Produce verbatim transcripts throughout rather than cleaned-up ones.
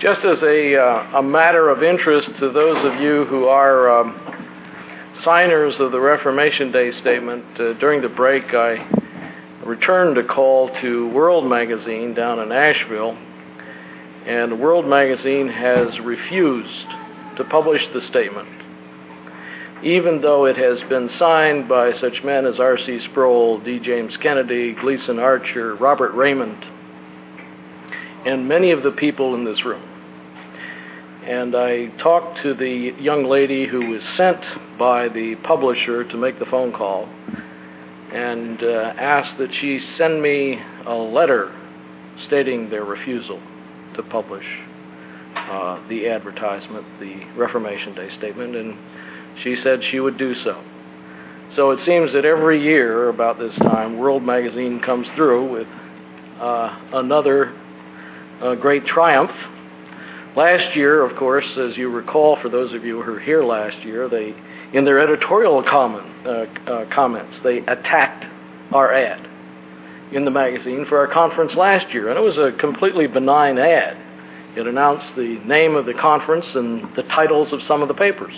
Just as a, uh, a matter of interest to those of you who are um, signers of the Reformation Day statement, uh, during the break I returned a call to World Magazine down in Asheville, and World Magazine has refused to publish the statement, even though it has been signed by such men as R C Sproul, D. James Kennedy, Gleason Archer, Robert Raymond, and many of the people in this room. And I talked to the young lady who was sent by the publisher to make the phone call and uh, asked that she send me a letter stating their refusal to publish uh, the advertisement, the Reformation Day statement, and she said she would do so. So it seems that every year about this time, World Magazine comes through with uh, another uh, great triumph. Last year, of course, as you recall, for those of you who were here last year, they, in their editorial comment, uh, uh, comments, they attacked our ad in the magazine for our conference last year. And it was a completely benign ad. It announced the name of the conference and the titles of some of the papers.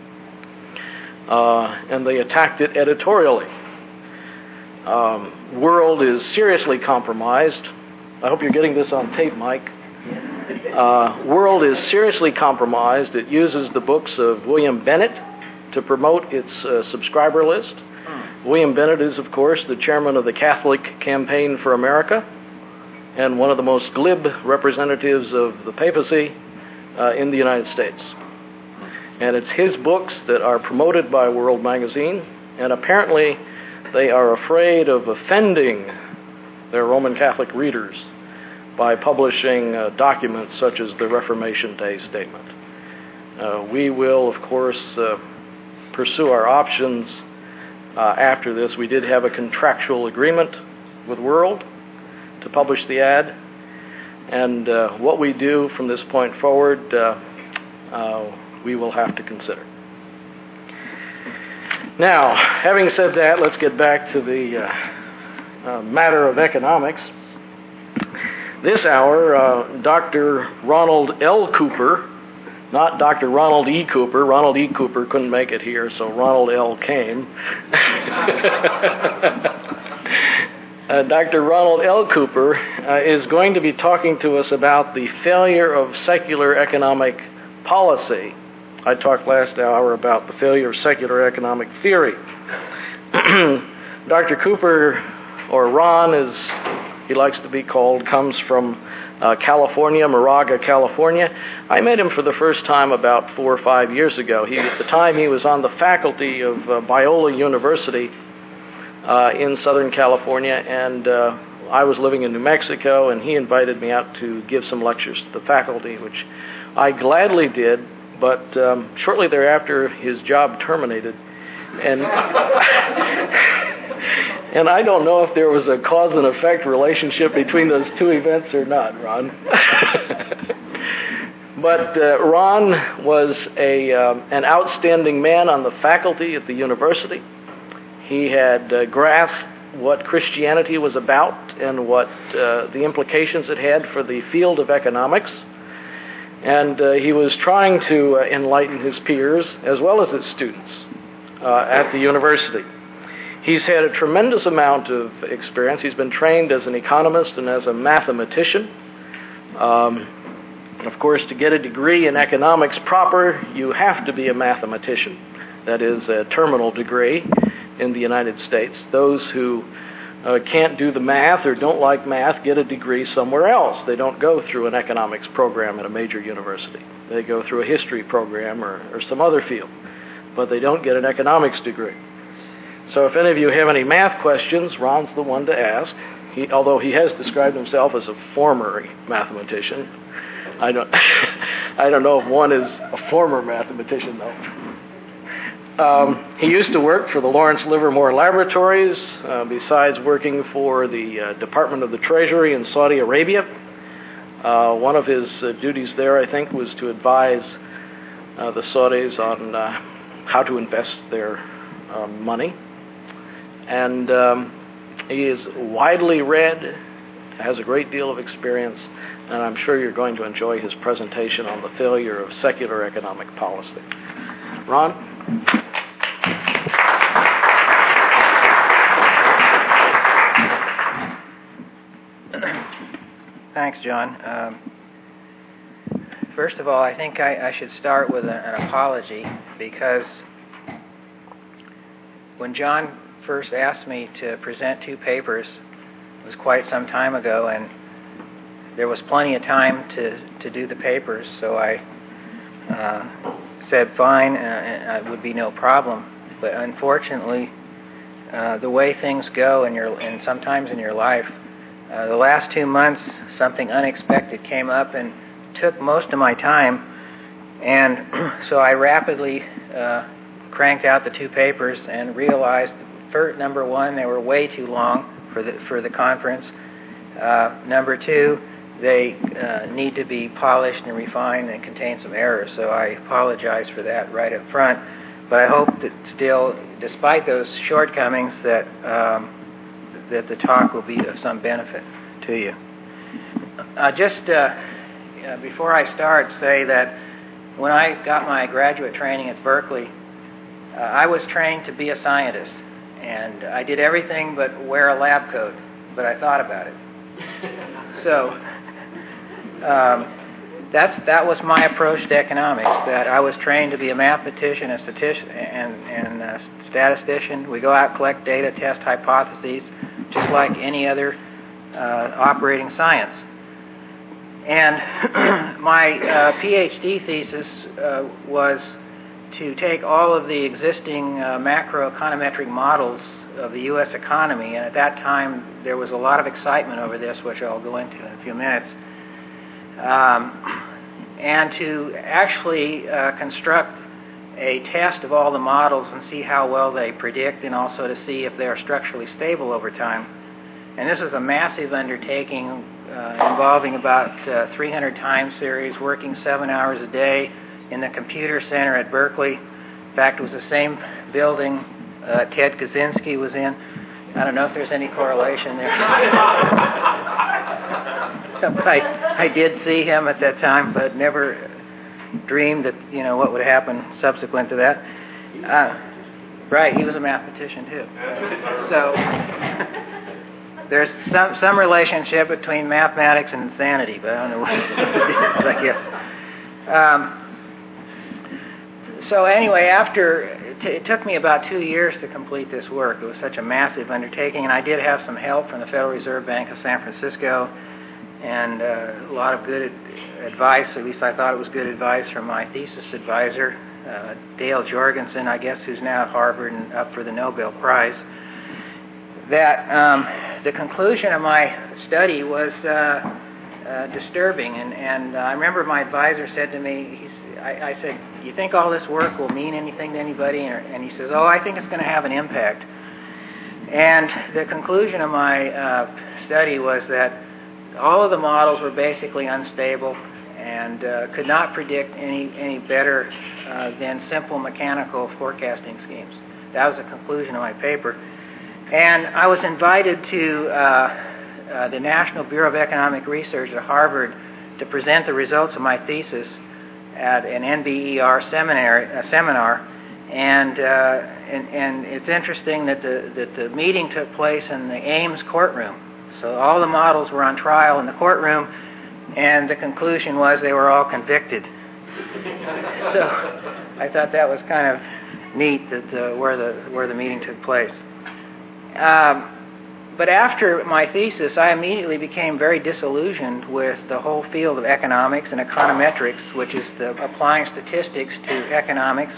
Uh, and they attacked it editorially. Um, World is seriously compromised. I hope you're getting this on tape, Mike. Uh, World is seriously compromised. It uses the books of William Bennett to promote its uh, subscriber list. Hmm. William Bennett is, of course, the chairman of the Catholic Campaign for America and one of the most glib representatives of the papacy uh, in the United States. And it's his books that are promoted by World Magazine, and apparently they are afraid of offending their Roman Catholic readers by publishing uh, documents such as the Reformation Day statement. Uh, we will, of course, uh, pursue our options uh, after this. We did have a contractual agreement with World to publish the ad, and uh, what we do from this point forward, uh, uh, we will have to consider. Now, having said that, let's get back to the uh, uh, matter of economics. This hour, uh, Doctor Ronald L. Cooper, not Doctor Ronald E. Cooper. Ronald E. Cooper couldn't make it here, so Ronald L. came. uh, Doctor Ronald L. Cooper uh, is going to be talking to us about the failure of secular economic policy. I talked last hour about the failure of secular economic theory. Doctor Cooper, or Ron as he likes to be called, comes from uh, California, Moraga, California. I met him for the first time about four or five years ago. He, at the time, he was on the faculty of uh, Biola University uh, in Southern California, and uh, I was living in New Mexico, and he invited me out to give some lectures to the faculty, which I gladly did. But um, shortly thereafter, his job terminated, and and I don't know if there was a cause and effect relationship between those two events or not, Ron. But uh, Ron was a um, an outstanding man on the faculty at the university. He had uh, grasped what Christianity was about and what uh, the implications it had for the field of economics. And uh, he was trying to uh, enlighten his peers as well as his students uh, at the university. He's had a tremendous amount of experience. He's been trained as an economist and as a mathematician. Um, of course, to get a degree in economics proper, you have to be a mathematician. That is a terminal degree in the United States. Those who Uh, can't do the math or don't like math get a degree somewhere else. They don't go through an economics program at a major university. They go through a history program or, or some other field, but they don't get an economics degree. So if any of you have any math questions, Ron's the one to ask. He, although he has described himself as a former mathematician. I don't, I don't know if one is a former mathematician, though. Um, he used to work for the Lawrence Livermore Laboratories, uh, besides working for the uh, Department of the Treasury in Saudi Arabia. Uh, one of his uh, duties there, I think, was to advise uh, the Saudis on uh, how to invest their uh, money. And um, he is widely read has a great deal of experience, and I'm sure you're going to enjoy his presentation on the failure of secular economic policy. Ron? Thanks, John. Um, first of all, I think I, I should start with a, an apology, because when John first asked me to present two papers, it was quite some time ago, and there was plenty of time to, to do the papers, so I uh, said fine, uh, it would be no problem. But unfortunately, uh, the way things go in your, and sometimes in your life, uh, the last two months, something unexpected came up and took most of my time, and so I rapidly uh, cranked out the two papers and realized, first, number one, they were way too long for the for the conference. Uh, number two, they uh, need to be polished and refined and contain some errors. So I apologize for that right up front. But I hope that still, despite those shortcomings, that um, that the talk will be of some benefit to you. Uh, just uh, uh, before I start, say that when I got my graduate training at Berkeley, uh, I was trained to be a scientist. And I did everything but wear a lab coat, but I thought about it. So um, that's that was my approach to economics. That I was trained to be a mathematician, a statistician, and, and a statistician. We go out, collect data, test hypotheses, just like any other uh, operating science. And my uh, PhD thesis uh, was to take all of the existing uh, macroeconometric models of the U S economy, and at that time there was a lot of excitement over this, which I'll go into in a few minutes, um, and to actually uh, construct a test of all the models and see how well they predict, and also to see if they are structurally stable over time. And this was a massive undertaking uh, involving about uh, three hundred time series, working seven hours a day in the computer center at Berkeley. In fact, it was the same building uh, Ted Kaczynski was in. I don't know if there's any correlation there. I, I did see him at that time, but never dreamed that, you know, what would happen subsequent to that. Uh, right, he was a mathematician too. So there's some some relationship between mathematics and insanity, but I don't know what it is, I guess. Um, So anyway, after it, t- it took me about two years to complete this work. It was such a massive undertaking, and I did have some help from the Federal Reserve Bank of San Francisco, and uh, a lot of good ad- advice. At least I thought it was good advice from my thesis advisor, uh, Dale Jorgensen, I guess, who's now at Harvard and up for the Nobel Prize. That um, the conclusion of my study was uh, uh, disturbing, and, and uh, I remember my advisor said to me, he's, I, I said, "Do you think all this work will mean anything to anybody?" And he says, "Oh, I think it's going to have an impact." And the conclusion of my uh, study was that all of the models were basically unstable and uh, could not predict any any better uh, than simple mechanical forecasting schemes. That was the conclusion of my paper. And I was invited to uh, uh, the National Bureau of Economic Research at Harvard to present the results of my thesis at an N B E R seminar, a seminar, and, uh, and and it's interesting that the that the meeting took place in the Ames courtroom. So all the models were on trial in the courtroom, and the conclusion was they were all convicted. So I thought that was kind of neat that uh, where the where the meeting took place. Um, But after my thesis, I immediately became very disillusioned with the whole field of economics and econometrics, which is the applying statistics to economics,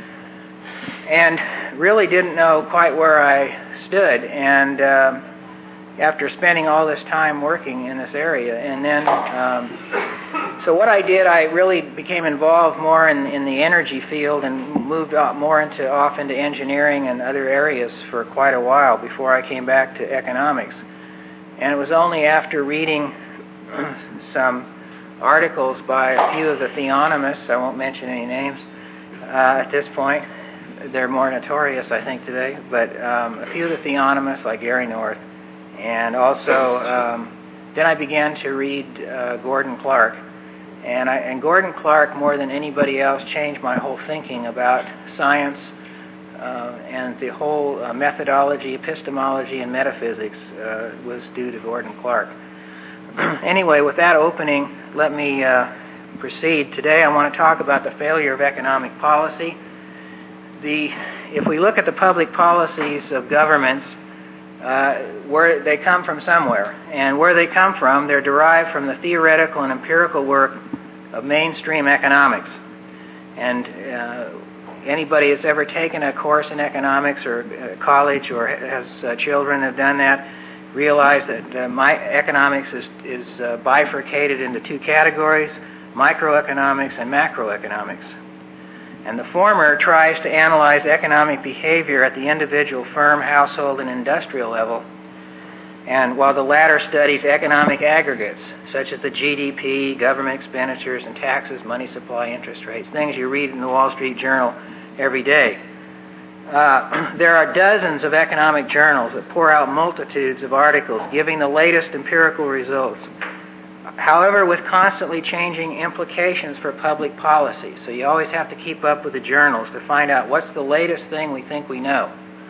and really didn't know quite where I stood. And uh, after spending all this time working in this area, and then, um, so what I did, I really became involved more in, in the energy field and moved out more into off into engineering and other areas for quite a while before I came back to economics. And it was only after reading some articles by a few of the theonomists, I won't mention any names uh, at this point, they're more notorious I think today, but um, a few of the theonomists like Gary North, and also um, then I began to read uh, Gordon Clark. And, I, and Gordon Clark, more than anybody else, changed my whole thinking about science uh, and the whole uh, methodology, epistemology, and metaphysics uh, was due to Gordon Clark. Anyway, with that opening, let me uh, proceed. Today I want to talk about the failure of economic policy. The, if we look at the public policies of governments, uh, where they come from somewhere. And where they come from, they're derived from the theoretical and empirical work of mainstream economics. And uh, anybody that's ever taken a course in economics or uh, college or has uh, children have done that realize that uh, my economics is, is uh, bifurcated into two categories, microeconomics and macroeconomics. And the former tries to analyze economic behavior at the individual firm, household, and industrial level, and while the latter studies economic aggregates, such as the G D P, government expenditures and taxes, money supply, interest rates, things you read in the Wall Street Journal every day. Uh, there are dozens of economic journals that pour out multitudes of articles giving the latest empirical results, however, with constantly changing implications for public policy. So you always have to keep up with the journals to find out what's the latest thing we think we know.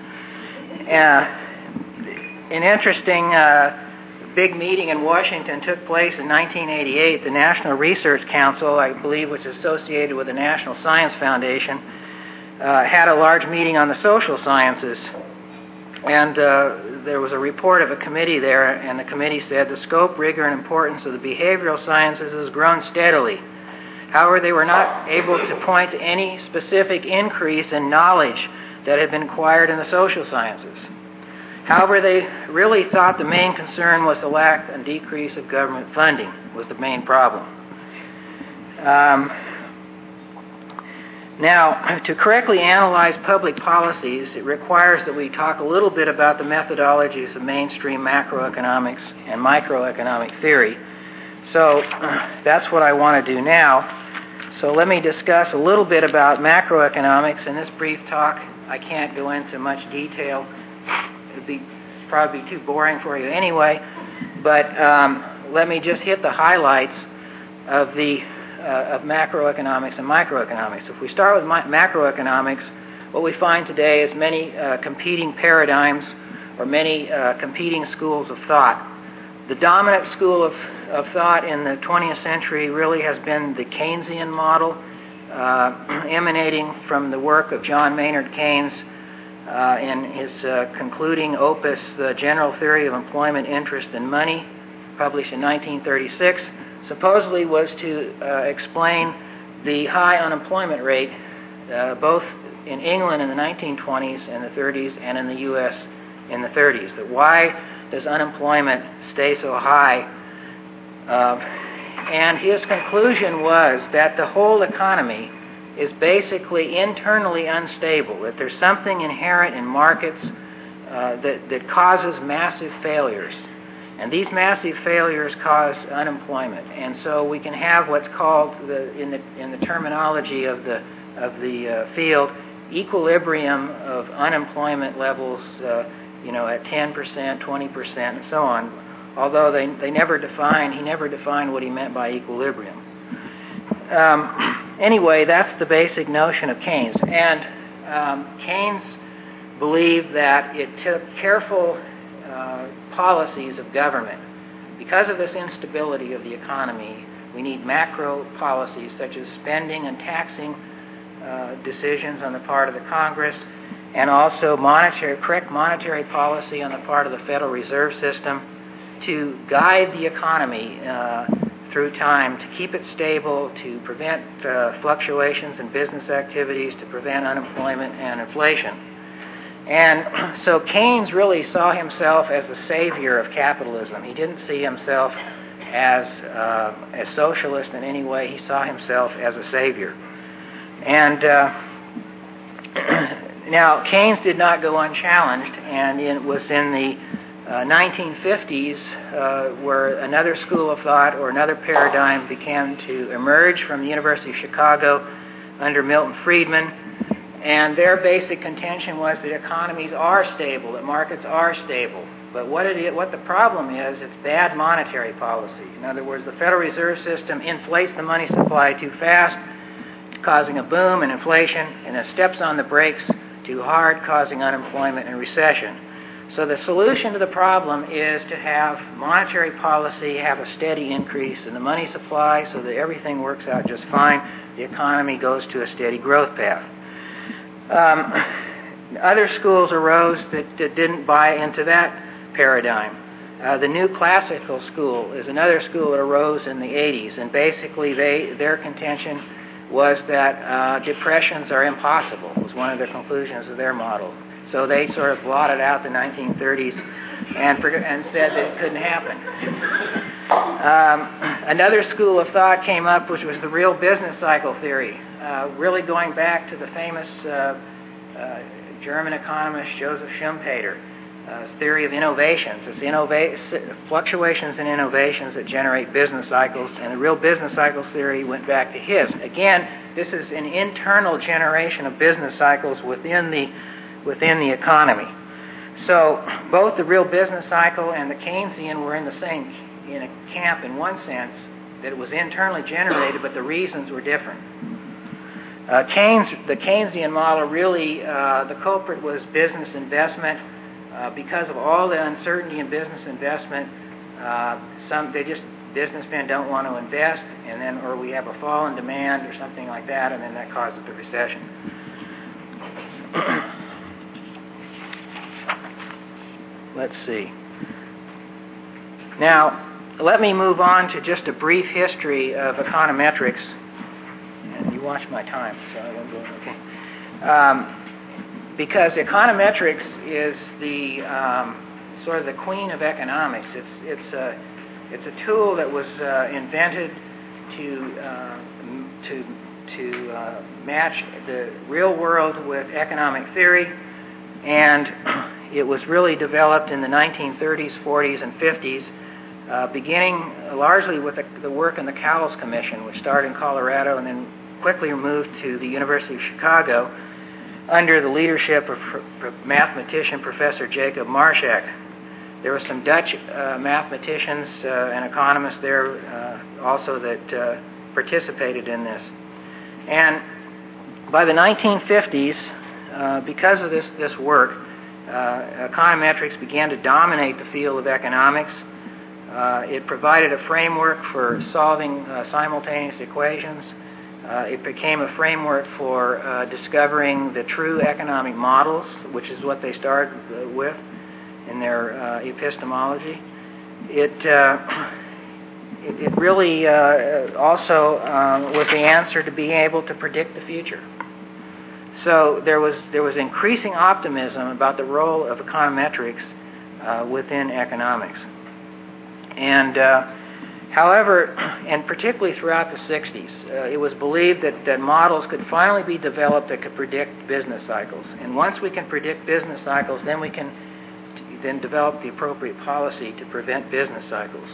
Uh, an interesting uh, big meeting in Washington took place in nineteen eighty-eight. The National Research Council, I believe, which is associated with the National Science Foundation, uh, had a large meeting on the social sciences. And uh, there was a report of a committee there, and the committee said the scope, rigor, and importance of the behavioral sciences has grown steadily. However, they were not able to point to any specific increase in knowledge that had been acquired in the social sciences. However, they really thought the main concern was the lack and decrease of government funding was the main problem. Um, Now, to correctly analyze public policies, it requires that we talk a little bit about the methodologies of mainstream macroeconomics and microeconomic theory. So uh, that's what I want to do now. So let me discuss a little bit about macroeconomics. In this brief talk, I can't go into much detail. It would be probably be too boring for you anyway. But um, let me just hit the highlights of the Uh, of macroeconomics and microeconomics. If we start with mi- macroeconomics, what we find today is many uh, competing paradigms or many uh, competing schools of thought. The dominant school of, of thought in the twentieth century really has been the Keynesian model, uh, emanating from the work of John Maynard Keynes uh, in his uh, concluding opus, The General Theory of Employment, Interest, and Money, published in nineteen thirty-six. Supposedly was to uh, explain the high unemployment rate uh, both in England in the nineteen twenties and the thirties and in the U S in the thirties. That why does unemployment stay so high? Uh, and his conclusion was that the whole economy is basically internally unstable, that there's something inherent in markets uh, that, that causes massive failures. And these massive failures cause unemployment, and so we can have what's called, the, in the in the terminology of the of the uh, field, equilibrium of unemployment levels, uh, you know, at ten percent, twenty percent, and so on. Although they they never defined, he never defined what he meant by equilibrium. Um, anyway, that's the basic notion of Keynes, and um, Keynes believed that it took careful Uh, policies of government. Because of this instability of the economy, we need macro policies such as spending and taxing uh, decisions on the part of the Congress, and also monetary, correct monetary policy on the part of the Federal Reserve System to guide the economy uh, through time, to keep it stable, to prevent uh, fluctuations in business activities, to prevent unemployment and inflation. And so Keynes really saw himself as the savior of capitalism. He didn't see himself as uh, a socialist in any way. He saw himself as a savior. And uh, now Keynes did not go unchallenged, and it was in the uh, nineteen fifties uh, where another school of thought or another paradigm began to emerge from the University of Chicago under Milton Friedman. And their basic contention was that economies are stable, that markets are stable. But what it is, what the problem is, it's bad monetary policy. In other words, the Federal Reserve System inflates the money supply too fast, causing a boom in inflation, and it steps on the brakes too hard, causing unemployment and recession. So the solution to the problem is to have monetary policy have a steady increase in the money supply so that everything works out just fine. The economy goes to a steady growth path. Um, other schools arose that, that didn't buy into that paradigm. Uh, the New Classical School is another school that arose in the eighties, and basically they their contention was that uh, depressions are impossible, was one of the conclusions of their model. So they sort of blotted out the nineteen thirties and, for, and said that it couldn't happen. Um, another school of thought came up, which was the real business cycle theory, uh, really going back to the famous uh, uh, German economist Joseph Schumpeter. Uh, theory of innovations. It's innova- fluctuations in innovations that generate business cycles, and the real business cycles theory went back to his. Again, this is an internal generation of business cycles within the within the economy. So both the real business cycle and the Keynesian were in the same in a camp in one sense, that it was internally generated, but the reasons were different. Uh, Keynes, the Keynesian model, really uh, the culprit was business investment. Uh, because of all the uncertainty in business investment, uh, some they just businessmen don't want to invest, and then or we have a fall in demand or something like that, and then that causes the recession. Let's see. Now, let me move on to just a brief history of econometrics. And you watch my time, so I won't go. Okay. Um, Because econometrics is the um, sort of the queen of economics. It's it's a it's a tool that was uh, invented to uh, to to uh, match the real world with economic theory, and it was really developed in the nineteen thirties, forties, and fifties, uh, beginning largely with the, the work in the Cowles Commission, which started in Colorado and then quickly moved to the University of Chicago, under the leadership of mathematician Professor Jacob Marshak. There were some Dutch uh, mathematicians uh, and economists there uh, also that uh, participated in this. And by the nineteen fifties, uh, because of this, this work, uh, econometrics began to dominate the field of economics. Uh, it provided a framework for solving uh, simultaneous equations. Uh, it became a framework for uh, discovering the true economic models, which is what they started uh, with in their uh, epistemology. It, uh, it, it really uh, also uh, was the answer to being able to predict the future. So there was there was increasing optimism about the role of econometrics uh, within economics. And uh, However, and particularly throughout the sixties, uh, it was believed that, that models could finally be developed that could predict business cycles. And once we can predict business cycles, then we can t- then develop the appropriate policy to prevent business cycles.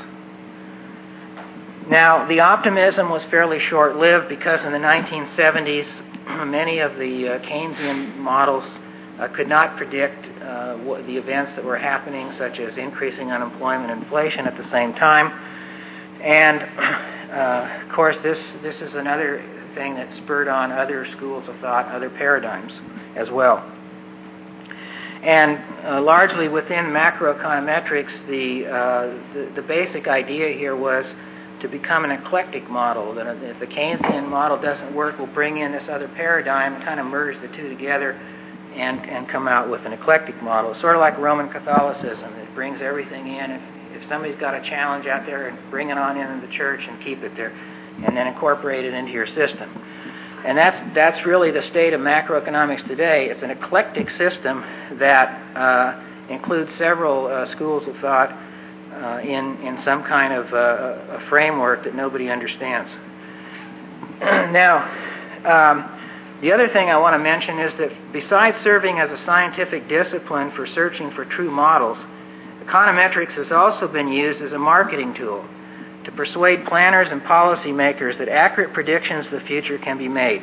Now, the optimism was fairly short-lived because in the nineteen seventies, many of the uh, Keynesian models uh, could not predict uh, what the events that were happening, such as increasing unemployment and inflation at the same time. And, uh, of course, this, this is another thing that spurred on other schools of thought, other paradigms as well. And uh, largely within macroeconometrics, the, uh, the, the basic idea here was to become an eclectic model. That if the Keynesian model doesn't work, we'll bring in this other paradigm, kind of merge the two together, and, and come out with an eclectic model. Sort of like Roman Catholicism. It brings everything in. If, if somebody's got a challenge out there, bring it on into the church and keep it there, and then incorporate it into your system. And that's that's really the state of macroeconomics today. It's an eclectic system that uh, includes several uh, schools of thought uh, in, in some kind of uh, a framework that nobody understands. Now, um, the other thing I want to mention is that besides serving as a scientific discipline for searching for true models, econometrics has also been used as a marketing tool to persuade planners and policymakers that accurate predictions of the future can be made.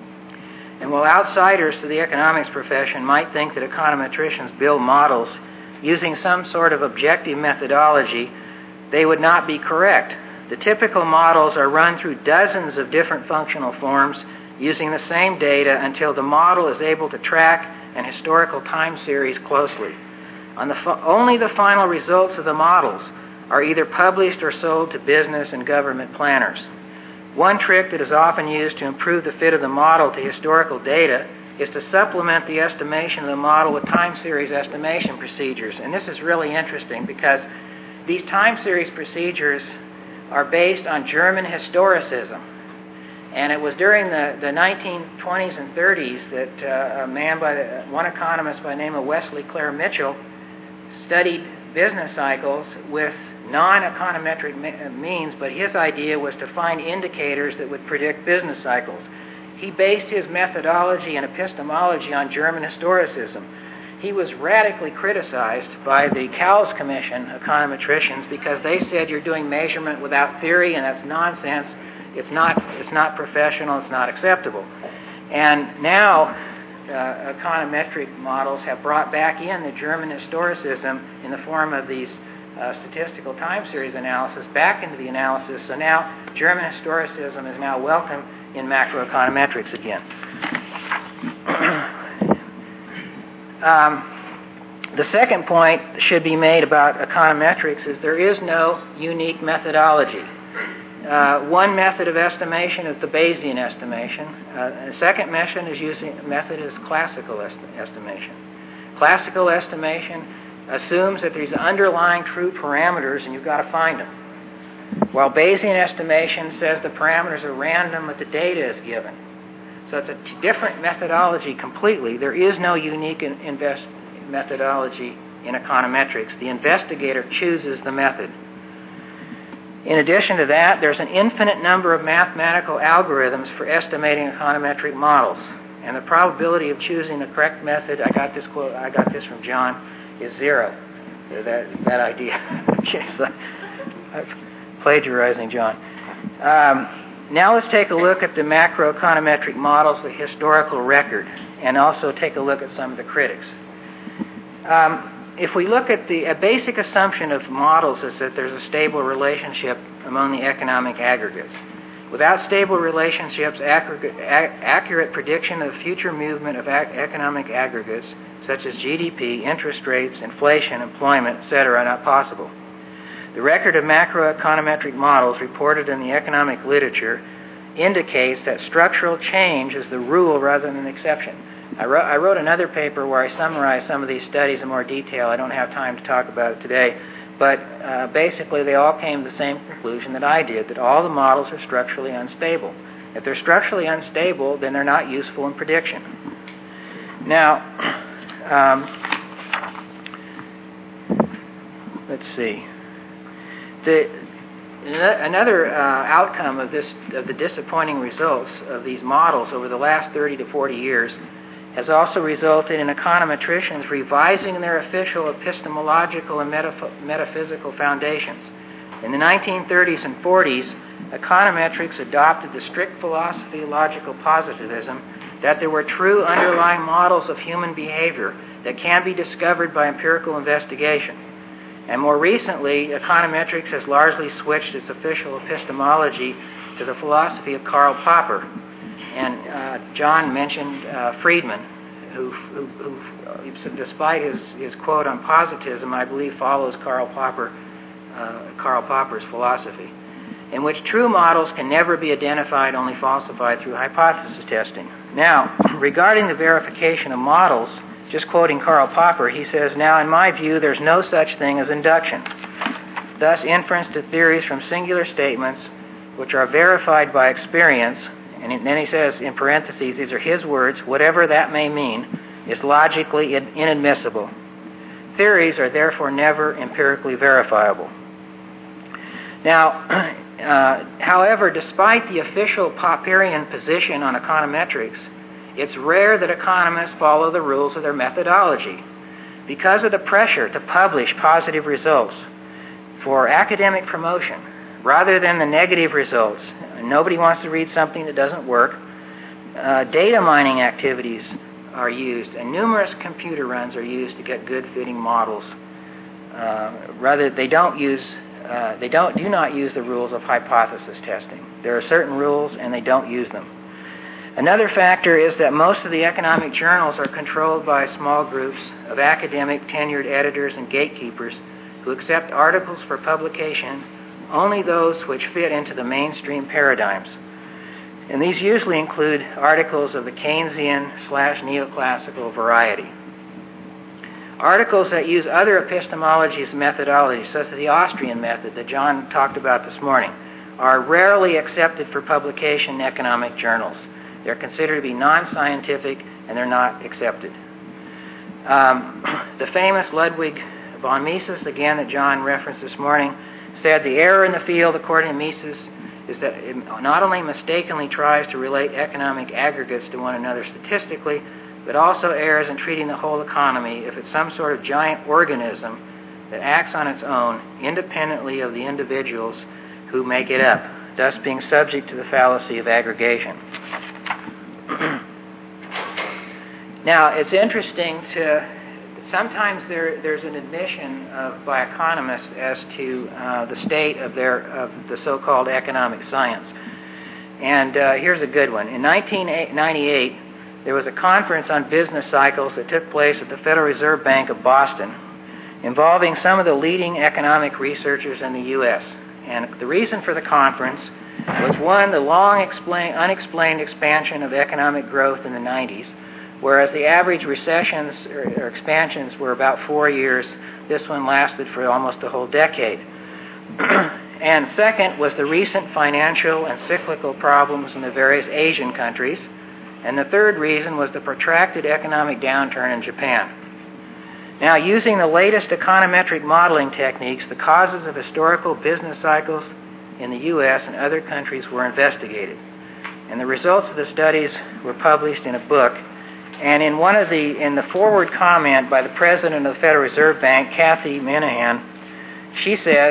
And while outsiders to the economics profession might think that econometricians build models using some sort of objective methodology, they would not be correct. The typical models are run through dozens of different functional forms using the same data until the model is able to track an historical time series closely. On the fo- only the final results of the models are either published or sold to business and government planners. One trick that is often used to improve the fit of the model to historical data is to supplement the estimation of the model with time series estimation procedures. And this is really interesting because these time series procedures are based on German historicism. And it was during the, the nineteen twenties and thirties that uh, a man by the, one economist by the name of Wesley Clare Mitchell studied business cycles with non-econometric me- means, but his idea was to find indicators that would predict business cycles. He based his methodology and epistemology on German historicism. He was radically criticized by the Cowles Commission econometricians because they said you're doing measurement without theory, and that's nonsense. It's not, it's not professional, it's not acceptable. And now uh, econometric models have brought back in the German historicism in the form of these uh, statistical time series analysis back into the analysis. So now German historicism is now welcome in macroeconometrics again. um, the second point that should be made about econometrics is there is no unique methodology. Uh, one method of estimation is the Bayesian estimation. Uh, the second method is using method is classical est- estimation. Classical estimation assumes that there's underlying true parameters and you've got to find them. While Bayesian estimation says the parameters are random but the data is given. So it's a t- different methodology completely. There is no unique in- invest- methodology in econometrics. The investigator chooses the method. In addition to that, there's an infinite number of mathematical algorithms for estimating econometric models. And the probability of choosing the correct method, I got this quote, I got this from John, is zero. That, that idea. Yes, I'm plagiarizing John. Um, now let's take a look at the macroeconometric models, the historical record, and also take a look at some of the critics. Um, If we look at the a basic assumption of models is that there's a stable relationship among the economic aggregates. Without stable relationships, accurate, accurate prediction of future movement of ac- economic aggregates, such as G D P, interest rates, inflation, employment, et cetera, are not possible. The record of macroeconometric models reported in the economic literature indicates that structural change is the rule rather than an exception. I wrote, I wrote another paper where I summarized some of these studies in more detail. I don't have time to talk about it today. But uh, basically, they all came to the same conclusion that I did, that all the models are structurally unstable. If they're structurally unstable, then they're not useful in prediction. Now, um, let's see. The, another uh, outcome of this, of the disappointing results of these models over the last thirty to forty years has also resulted in econometricians revising their official epistemological and metaph- metaphysical foundations. In the nineteen thirties and forties, econometrics adopted the strict philosophy of logical positivism that there were true underlying models of human behavior that can be discovered by empirical investigation. And more recently, econometrics has largely switched its official epistemology to the philosophy of Karl Popper. And uh, John mentioned uh, Friedman, who, who, who, despite his, his quote on positivism, I believe follows Karl Popper, uh, Karl Popper's philosophy, in which true models can never be identified, only falsified through hypothesis testing. Now, regarding the verification of models, just quoting Karl Popper, he says, "Now, in my view, there's no such thing as induction. Thus, inference to theories from singular statements, which are verified by experience," and then he says, in parentheses, these are his words, "whatever that may mean, is logically inadmissible. Theories are therefore never empirically verifiable." Now, uh, however, despite the official Popperian position on econometrics, it's rare that economists follow the rules of their methodology. Because of the pressure to publish positive results for academic promotion, rather than the negative results, nobody wants to read something that doesn't work, uh, data mining activities are used, and numerous computer runs are used to get good fitting models uh, rather, they don't use uh, they don't do not use the rules of hypothesis testing. There are certain rules, and they don't use them. Another factor is that most of the economic journals are controlled by small groups of academic tenured editors and gatekeepers who accept articles for publication, only those which fit into the mainstream paradigms. And these usually include articles of the Keynesian slash neoclassical variety. Articles that use other epistemologies and methodologies, such as the Austrian method that John talked about this morning, are rarely accepted for publication in economic journals. They're considered to be non-scientific, and they're not accepted. Um, the famous Ludwig von Mises, again, that John referenced this morning, said the error in the field, according to Mises, is that it not only mistakenly tries to relate economic aggregates to one another statistically, but also errs in treating the whole economy if it's some sort of giant organism that acts on its own, independently of the individuals who make it up, thus being subject to the fallacy of aggregation. Now, it's interesting to sometimes there there's an admission of, by economists as to uh, the state of their of the so-called economic science. And uh, here's a good one. In nineteen ninety-eight, there was a conference on business cycles that took place at the Federal Reserve Bank of Boston, involving some of the leading economic researchers in the U S And the reason for the conference was, one, the long explain, unexplained expansion of economic growth in the nineties, whereas the average recessions or, or expansions were about four years. This one lasted for almost a whole decade. And second was the recent financial and cyclical problems in the various Asian countries. And the third reason was the protracted economic downturn in Japan. Now, using the latest econometric modeling techniques, the causes of historical business cycles in the U S and other countries were investigated. And the results of the studies were published in a book. And in one of the in the forward comment by the president of the Federal Reserve Bank, Kathy Minahan, she says,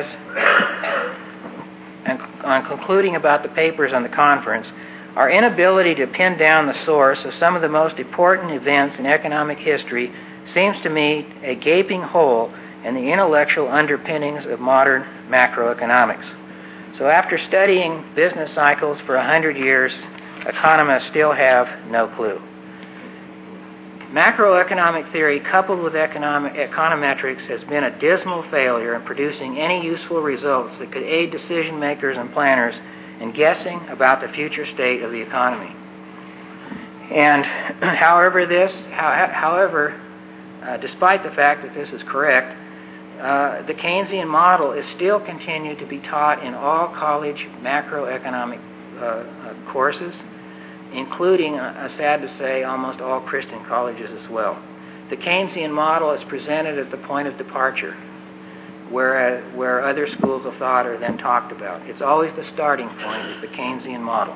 and on concluding about the papers on the conference, our inability to pin down the source of some of the most important events in economic history seems to me a gaping hole in the intellectual underpinnings of modern macroeconomics. So after studying business cycles for a hundred years, economists still have no clue. Macroeconomic theory coupled with economic econometrics has been a dismal failure in producing any useful results that could aid decision makers and planners in guessing about the future state of the economy. And however this, how, however, uh, despite the fact that this is correct, uh, the Keynesian model is still continued to be taught in all college macroeconomic uh, uh, courses, including, uh, sad to say, almost all Christian colleges as well. The Keynesian model is presented as the point of departure, where, uh, where other schools of thought are then talked about. It's always the starting point, is the Keynesian model.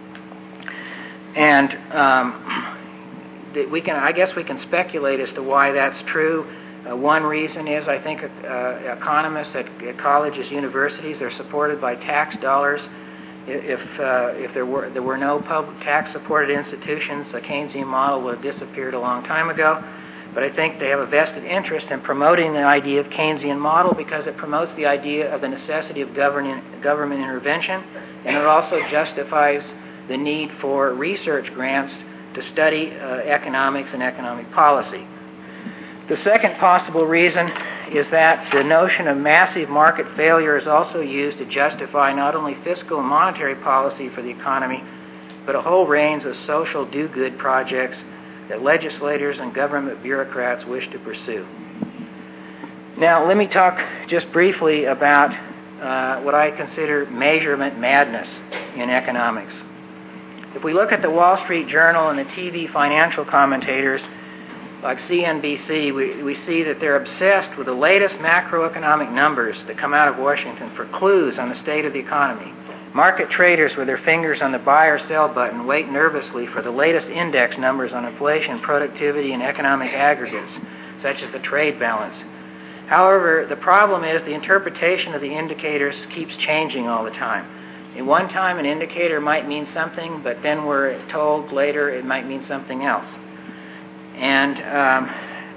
And um, we can, I guess we can speculate as to why that's true. Uh, one reason is, I think, uh, economists at, at colleges, universities, they're supported by tax dollars. If uh, if there were there were no public tax-supported institutions, the Keynesian model would have disappeared a long time ago. But I think they have a vested interest in promoting the idea of Keynesian model because it promotes the idea of the necessity of government government intervention, and it also justifies the need for research grants to study uh, economics and economic policy. The second possible reason is that the notion of massive market failure is also used to justify not only fiscal and monetary policy for the economy, but a whole range of social do-good projects that legislators and government bureaucrats wish to pursue. Now, let me talk just briefly about uh, what I consider measurement madness in economics. If we look at the Wall Street Journal and the T V financial commentators, like C N B C, we, we see that they're obsessed with the latest macroeconomic numbers that come out of Washington for clues on the state of the economy. Market traders with their fingers on the buy or sell button wait nervously for the latest index numbers on inflation, productivity, and economic aggregates, such as the trade balance. However, the problem is the interpretation of the indicators keeps changing all the time. At one time, an indicator might mean something, but then we're told later it might mean something else. And um,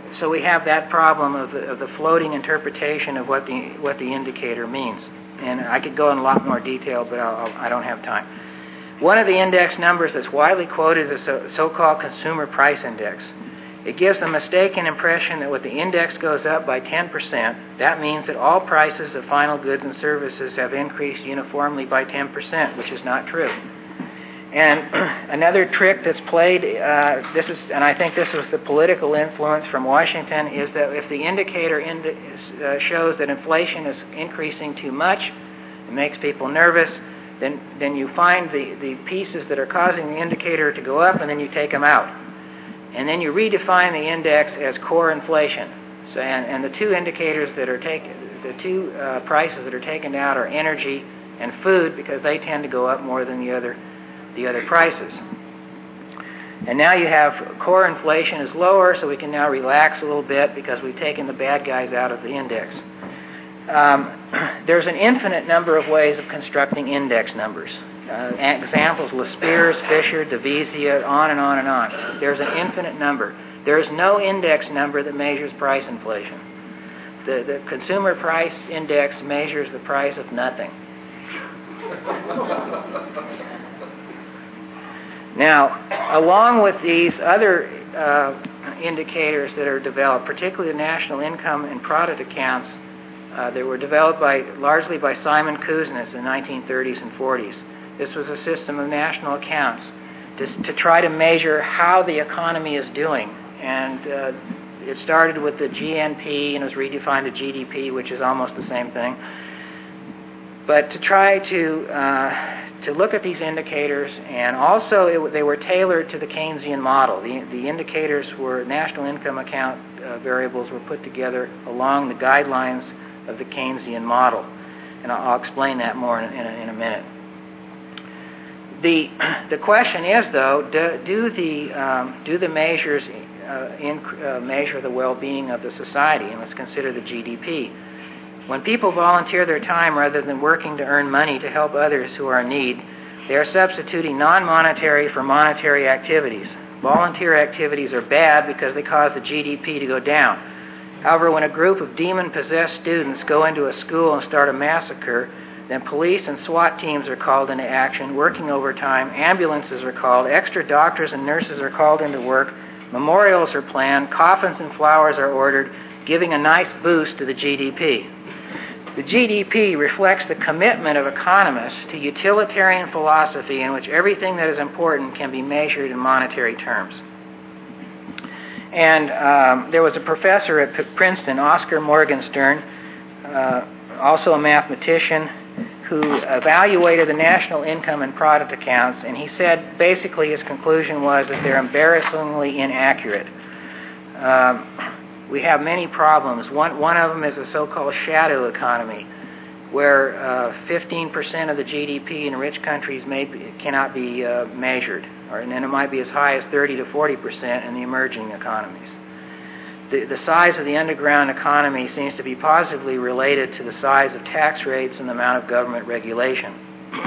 so we have that problem of the, of the floating interpretation of what the what the indicator means. And I could go in a lot more detail, but I'll, I'll, I don't have time. One of the index numbers that's widely quoted is the so-called consumer price index. It gives a mistaken impression that when the index goes up by ten percent, that means that all prices of final goods and services have increased uniformly by ten percent, which is not true. And another trick that's played, uh, this is, and I think this was the political influence from Washington, is that if the indicator indi- uh, shows that inflation is increasing too much, it makes people nervous, then, then you find the, the pieces that are causing the indicator to go up, and then you take them out. And then you redefine the index as core inflation. So, and, and the two indicators that are taken, the two uh, prices that are taken out are energy and food, because they tend to go up more than the other the other prices. And now you have core inflation is lower, so we can now relax a little bit because we've taken the bad guys out of the index. Um, there's an infinite number of ways of constructing index numbers. Uh, examples, Laspers, Fisher, Divizia, on and on and on. There's an infinite number. There is no index number that measures price inflation. The, the consumer price index measures the price of nothing. Now, along with these other uh, indicators that are developed, particularly the national income and product accounts, uh, they were developed by largely by Simon Kuznets in the nineteen thirties and forties. This was a system of national accounts to, to try to measure how the economy is doing. And uh, it started with the G N P and was redefined to G D P, which is almost the same thing. But to try to uh, to look at these indicators, and also it, they were tailored to the Keynesian model. The, the indicators were national income account uh, variables were put together along the guidelines of the Keynesian model. And I'll, I'll explain that more in, in, a, in a minute. The the question is, though, do, do the um, do the measures uh, in, uh, measure the well-being of the society? And let's consider the G D P. When people volunteer their time rather than working to earn money to help others who are in need, they are substituting non-monetary for monetary activities. Volunteer activities are bad because they cause the G D P to go down. However, when a group of demon-possessed students go into a school and start a massacre, then police and SWAT teams are called into action, working overtime, ambulances are called, extra doctors and nurses are called into work, memorials are planned, coffins and flowers are ordered, giving a nice boost to the G D P. The G D P reflects the commitment of economists to utilitarian philosophy in which everything that is important can be measured in monetary terms. And um, there was a professor at P- Princeton, Oscar Morgenstern, uh, also a mathematician, who evaluated the national income and product accounts, and he said basically his conclusion was that they're embarrassingly inaccurate. Um, We have many problems. One, one of them is a so-called shadow economy, where uh, fifteen percent of the G D P in rich countries may be, cannot be uh, measured, or, and then it might be as high as thirty to forty percent in the emerging economies. The, the size of the underground economy seems to be positively related to the size of tax rates and the amount of government regulation.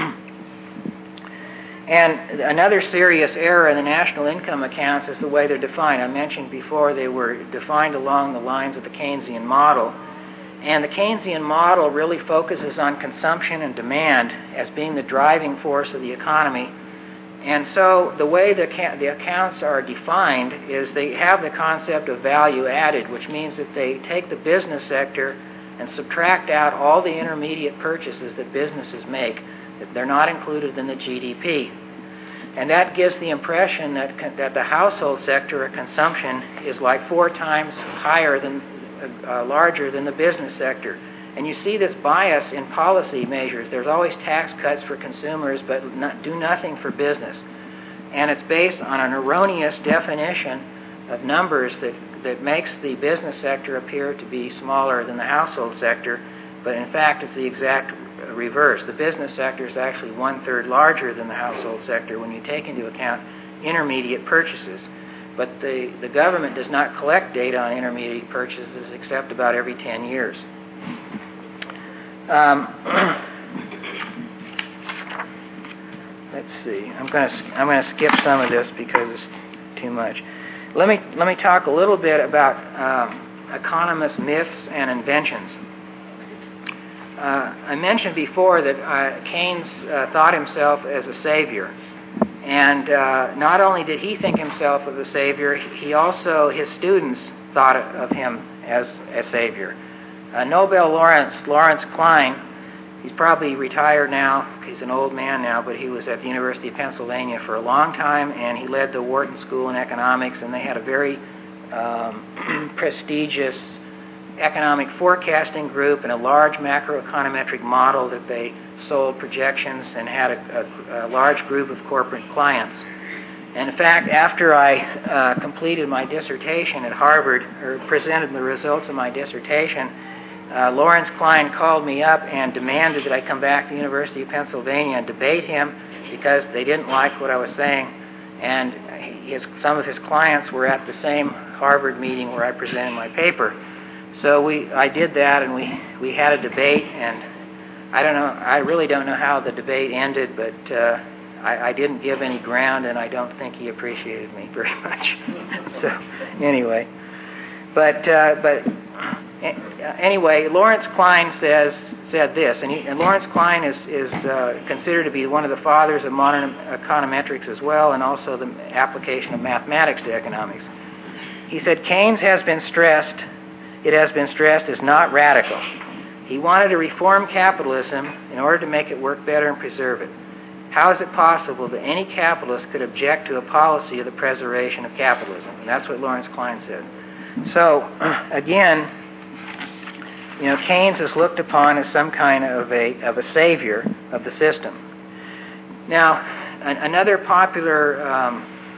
And another serious error in the national income accounts is the way they're defined. I mentioned before they were defined along the lines of the Keynesian model. And the Keynesian model really focuses on consumption and demand as being the driving force of the economy. And so the way the, the accounts are defined is they have the concept of value added, which means that they take the business sector and subtract out all the intermediate purchases that businesses make. They're not included in the G D P. And that gives the impression that that the household sector of consumption is like four times higher than, uh, larger than the business sector. And you see this bias in policy measures. There's always tax cuts for consumers, but not, do nothing for business. And it's based on an erroneous definition of numbers that, that makes the business sector appear to be smaller than the household sector, but in fact it's the exact reverse. The business sector is actually one-third larger than the household sector when you take into account intermediate purchases. But the, the government does not collect data on intermediate purchases except about every ten years. Um, let's see. I'm going to I'm going to skip some of this because it's too much. let me let me talk a little bit about um, economist myths and inventions. Uh, I mentioned before that uh, Keynes uh, thought himself as a savior, and uh, not only did he think himself as a savior, he also his students thought of him as a savior. Uh, Nobel Lawrence Lawrence Klein. He's probably retired now. He's an old man now, but he was at the University of Pennsylvania for a long time, and he led the Wharton School in Economics, and they had a very um, prestigious economic forecasting group and a large macroeconometric model that they sold projections and had a, a, a large group of corporate clients. And in fact, after I uh, completed my dissertation at Harvard, or presented the results of my dissertation, Uh, Lawrence Klein called me up and demanded that I come back to the University of Pennsylvania and debate him because they didn't like what I was saying. And his, some of his clients were at the same Harvard meeting where I presented my paper. So we, I did that, and we, we had a debate. And I don't know, I really don't know how the debate ended, but uh, I, I didn't give any ground, and I don't think he appreciated me very much. So anyway, but uh, but. Anyway, Lawrence Klein says said this, and, he, and Lawrence Klein is is uh, considered to be one of the fathers of modern econometrics as well, and also the application of mathematics to economics. He said Keynes has been stressed, it has been stressed as not radical. He wanted to reform capitalism in order to make it work better and preserve it. How is it possible that any capitalist could object to a policy of the preservation of capitalism? And that's what Lawrence Klein said. So again, you know, Keynes is looked upon as some kind of a of a savior of the system. Now, an, another popular um,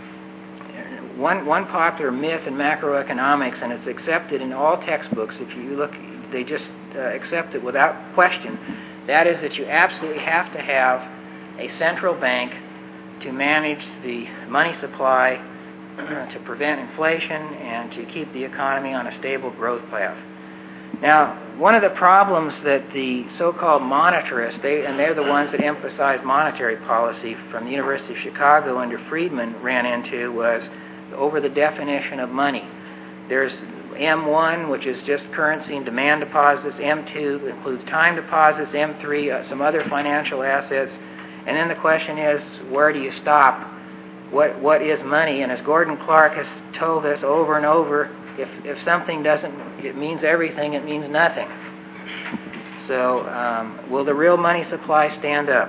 one one popular myth in macroeconomics, and it's accepted in all textbooks. If you look, they just uh, accept it without question. That is that you absolutely have to have a central bank to manage the money supply, to prevent inflation, and to keep the economy on a stable growth path. Now, one of the problems that the so-called monetarists, they, and they're the ones that emphasize monetary policy from the University of Chicago under Friedman, ran into was over the definition of money. There's M one, which is just currency and demand deposits. M two includes time deposits. M three, uh, some other financial assets. And then the question is, where do you stop? What What is money? And as Gordon Clark has told us over and over, If, if something doesn't, it means everything, it means nothing. So, um, will the real money supply stand up?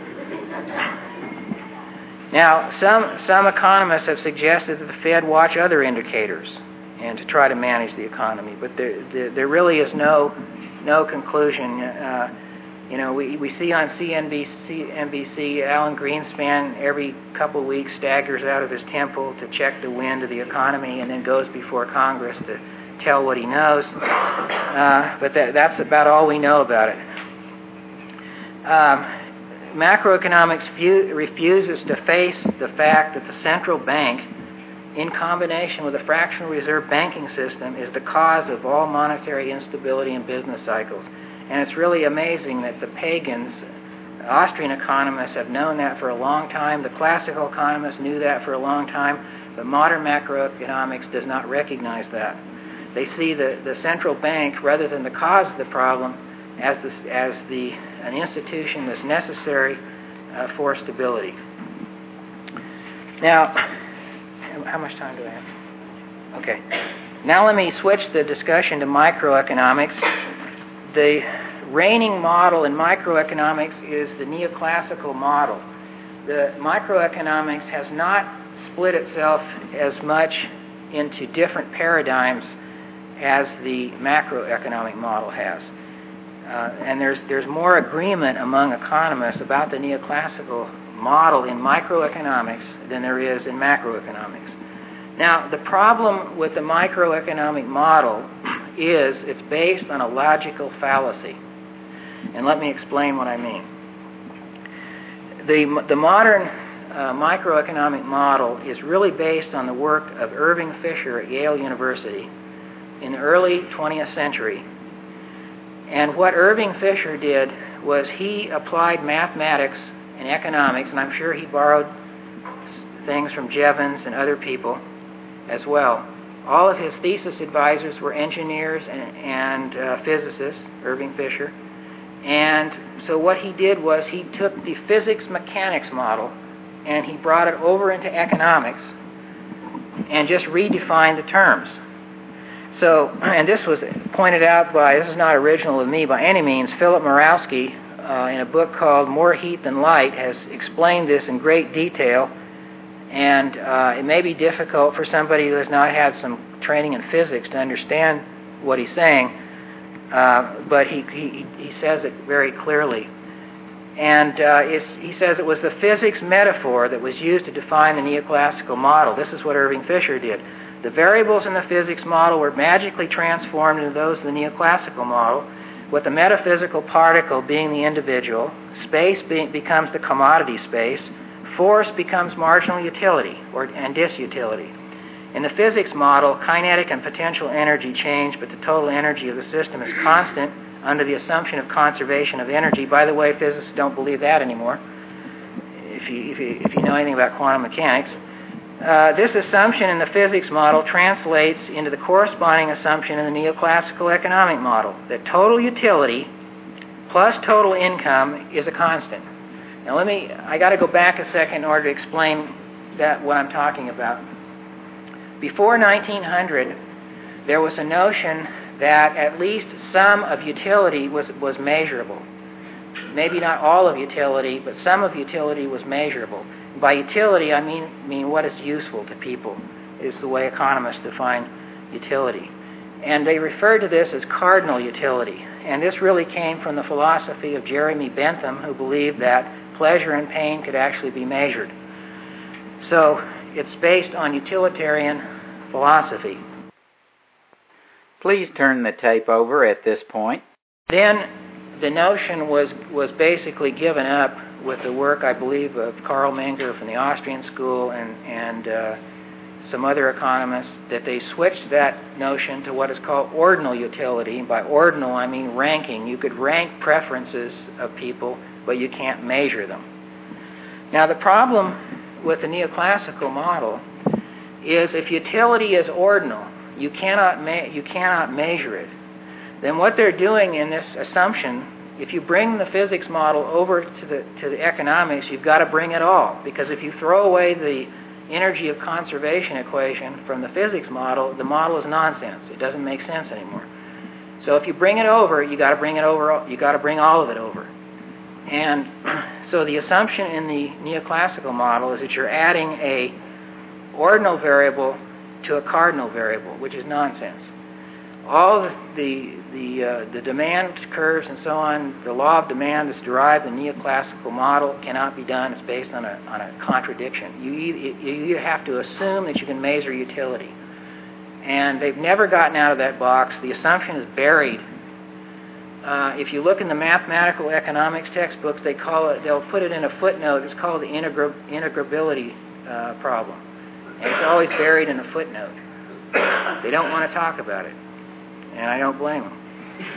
Now, some some economists have suggested that the Fed watch other indicators and to try to manage the economy, but there there, there really is no no conclusion. Uh, you know, we, we see on C N B C Alan Greenspan every couple of weeks staggers out of his temple to check the wind of the economy and then goes before Congress to tell what he knows. Uh, but that, that's about all we know about it. Um, macroeconomics fu- refuses to face the fact that the central bank, in combination with the fractional reserve banking system, is the cause of all monetary instability in business cycles. And it's really amazing that the pagans, Austrian economists, have known that for a long time. The classical economists knew that for a long time, but modern macroeconomics does not recognize that. They see the, the central bank, rather than the cause of the problem, as the, as the an institution that's necessary uh, for stability. Now, how much time do I have? Okay. Now let me switch the discussion to microeconomics. The reigning model in microeconomics is the neoclassical model. The microeconomics has not split itself as much into different paradigms as the macroeconomic model has. Uh, and there's there's more agreement among economists about the neoclassical model in microeconomics than there is in macroeconomics. Now, the problem with the microeconomic model is it's based on a logical fallacy. And let me explain what I mean. The, the modern uh, microeconomic model is really based on the work of Irving Fisher at Yale University in the early twentieth century. And what Irving Fisher did was he applied mathematics and economics, and I'm sure he borrowed things from Jevons and other people, as well. All of his thesis advisors were engineers and, and uh, physicists, Irving Fisher. And so what he did was he took the physics mechanics model and he brought it over into economics and just redefined the terms. So, and this was pointed out by, this is not original with me by any means, Philip Murawski, uh, in a book called More Heat Than Light, has explained this in great detail. And uh, it may be difficult for somebody who has not had some training in physics to understand what he's saying, uh, but he, he, he says it very clearly. And uh, it's, he says it was the physics metaphor that was used to define the neoclassical model. This is what Irving Fisher did. The variables in the physics model were magically transformed into those of the neoclassical model, with the metaphysical particle being the individual, space being, becomes the commodity space, force becomes marginal utility or and disutility. In the physics model, kinetic and potential energy change, but the total energy of the system is constant under the assumption of conservation of energy. By the way, physicists don't believe that anymore, if you, if you, if you know anything about quantum mechanics. Uh, this assumption in the physics model translates into the corresponding assumption in the neoclassical economic model, that total utility plus total income is a constant. Now let me, I got to go back a second in order to explain that, what I'm talking about. Before nineteen hundred, there was a notion that at least some of utility was, was measurable. Maybe not all of utility, but some of utility was measurable. By utility, I mean, mean what is useful to people, is the way economists define utility. And they refer to this as cardinal utility. And this really came from the philosophy of Jeremy Bentham, who believed that pleasure and pain could actually be measured. So it's based on utilitarian philosophy. Please turn the tape over at this point. Then the notion was, was basically given up with the work, I believe, of Karl Menger from the Austrian school and, and uh, some other economists, that they switched that notion to what is called ordinal utility. By ordinal, I mean ranking. You could rank preferences of people, but you can't measure them. Now, the problem with the neoclassical model is if utility is ordinal, you cannot me- you cannot measure it. Then what they're doing in this assumption, if you bring the physics model over to the to the economics, you've got to bring it all. Because if you throw away the energy of conservation equation from the physics model, the model is nonsense. It doesn't make sense anymore. So if you bring it over, you got to bring it over. You got to bring all of it over. And so the assumption in the neoclassical model is that you're adding a ordinal variable to a cardinal variable, which is nonsense. All the the the, uh, the demand curves and so on, the law of demand that's derived in the neoclassical model cannot be done. It's based on a on a contradiction. You either, you either have to assume that you can measure utility, and they've never gotten out of that box. The assumption is buried. Uh, if you look in the mathematical economics textbooks, they call it. They'll put it in a footnote. It's called the integra- integrability uh, problem, and it's always buried in a footnote. They don't want to talk about it, and I don't blame them.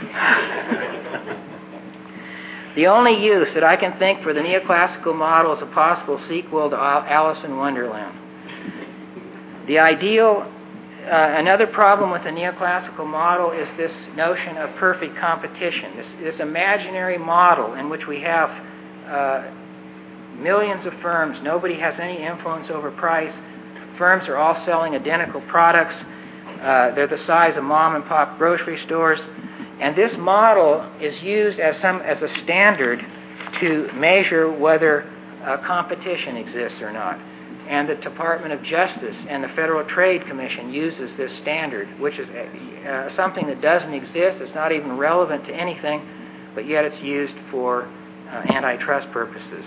The only use that I can think for the neoclassical model is a possible sequel to Alice in Wonderland. The ideal, uh, another problem with the neoclassical model is this notion of perfect competition, this, this imaginary model in which we have uh, millions of firms. Nobody has any influence over price. Firms are all selling identical products. Uh, they're the size of mom and pop grocery stores. And this model is used as some as a standard to measure whether uh, competition exists or not. And the Department of Justice and the Federal Trade Commission uses this standard, which is uh, something that doesn't exist. It's not even relevant to anything, but yet it's used for uh, antitrust purposes.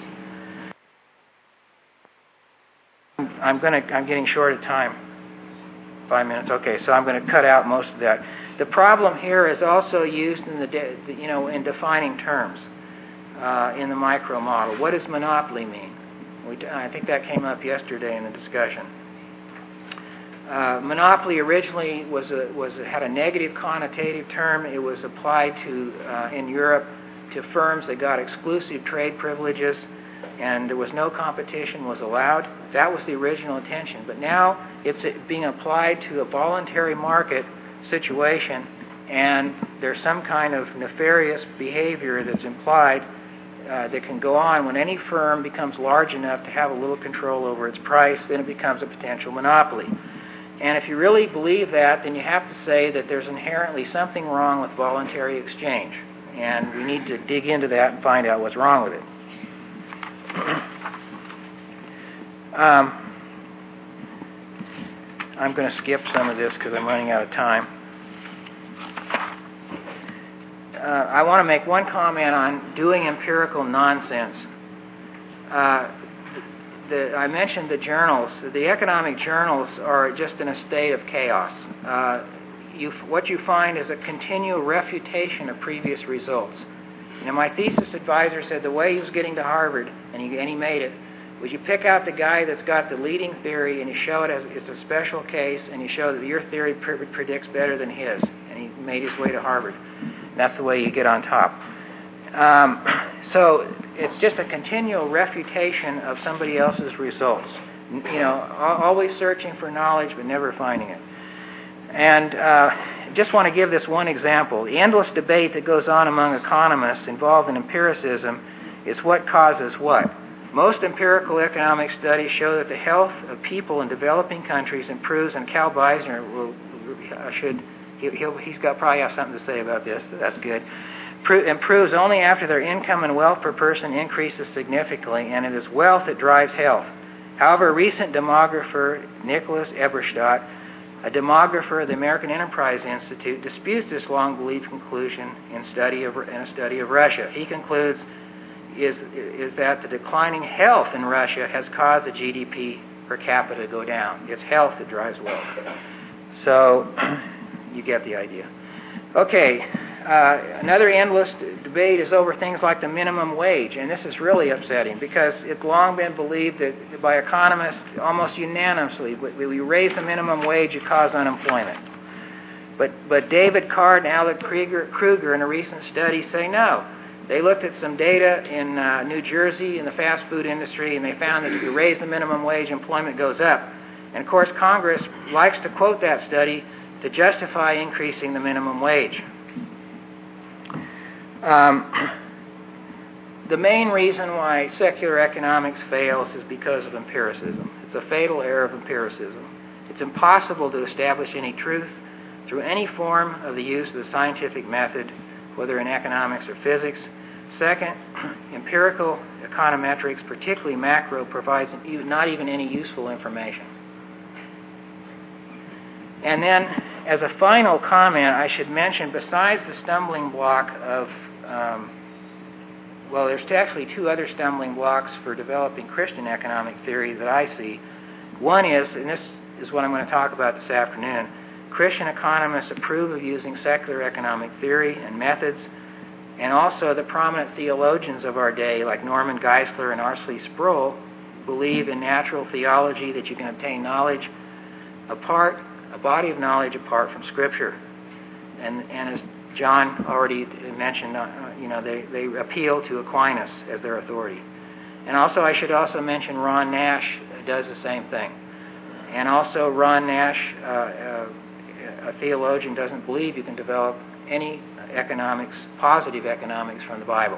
I'm going to. I'm getting short of time. Five minutes. Okay, so I'm going to cut out most of that. The problem here is also used in the, de- you know, in defining terms uh, in the micro model. What does monopoly mean? We d- I think that came up yesterday in the discussion. Uh, monopoly originally was a, was a, had a negative connotative term. It was applied to uh, in Europe to firms that got exclusive trade privileges. and there was no competition was allowed. That was the original intention. But now it's being applied to a voluntary market situation, and there's some kind of nefarious behavior that's implied uh, that can go on when any firm becomes large enough to have a little control over its price. Then it becomes a potential monopoly. And if you really believe that, then you have to say that there's inherently something wrong with voluntary exchange. And we need to dig into that and find out what's wrong with it. Um, I'm going to skip some of this because I'm running out of time. Uh, I want to make one comment on doing empirical nonsense. Uh, the, I mentioned the journals. The economic journals are just in a state of chaos. Uh, you, what you find is a continual refutation of previous results. You know, my thesis advisor said the way he was getting to Harvard, and he, and he made it, was you pick out the guy that's got the leading theory and you show it as it's a special case, and you show that your theory pre- predicts better than his, and he made his way to Harvard. And that's the way you get on top. Um, so it's just a continual refutation of somebody else's results. You know, always searching for knowledge but never finding it. And uh, just want to give this one example. The endless debate that goes on among economists involved in empiricism is what causes what. Most empirical economic studies show that the health of people in developing countries improves, and Cal Beisner will, uh, should, he, he'll, he's got probably have something to say about this, so that's good, Pro- improves only after their income and wealth per person increases significantly, and it is wealth that drives health. However, a recent demographer, Nicholas Eberstadt, a demographer of the American Enterprise Institute, disputes this long-believed conclusion in, study of, in a study of Russia. He concludes is is that the declining health in Russia has caused the G D P per capita to go down. It's health that drives wealth. So you get the idea. Okay, uh, another endless debate is over things like the minimum wage, and this is really upsetting because it's long been believed that by economists almost unanimously, when you raise the minimum wage, you cause unemployment. But but David Card and Alec Kruger, Kruger in a recent study say no. They looked at some data in uh, New Jersey in the fast food industry, and they found that if you raise the minimum wage, employment goes up. And of course, Congress likes to quote that study to justify increasing the minimum wage. Um, the main reason why secular economics fails is because of empiricism. It's a fatal error of empiricism. It's impossible to establish any truth through any form of the use of the scientific method, whether in economics or physics. Second, empirical econometrics, particularly macro, provides not even any useful information. And then, as a final comment, I should mention, besides the stumbling block of, um, well, there's actually two other stumbling blocks for developing Christian economic theory that I see. One is, and this is what I'm going to talk about this afternoon, Christian economists approve of using secular economic theory and methods, and also the prominent theologians of our day, like Norman Geisler and R C Sproul, believe in natural theology, that you can obtain knowledge apart, a body of knowledge apart from Scripture. And, and as John already mentioned, uh, you know, they, they appeal to Aquinas as their authority. And also, I should also mention Ron Nash does the same thing. And also, Ron Nash, uh, uh, a theologian, doesn't believe you can develop any economics, positive economics, from the Bible.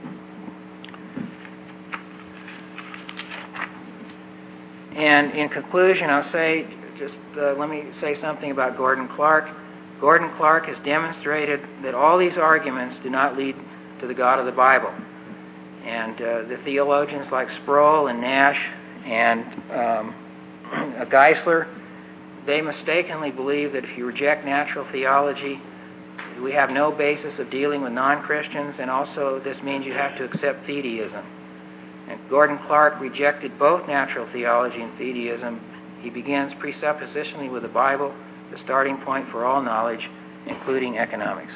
And in conclusion, I'll say, just uh, let me say something about Gordon Clark. Gordon Clark has demonstrated that all these arguments do not lead to the God of the Bible. And uh, the theologians like Sproul and Nash and um, Geisler, they mistakenly believe that if you reject natural theology, we have no basis of dealing with non-Christians, and also this means you have to accept fideism. And Gordon Clark rejected both natural theology and fideism. He begins presuppositionally with the Bible, the starting point for all knowledge, including economics.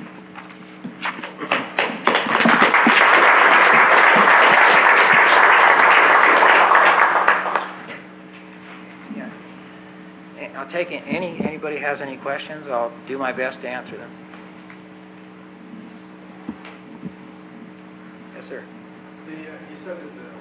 Yeah. I'll take any, anybody has any questions, I'll do my best to answer them. Yes, sir. The, uh, you said that the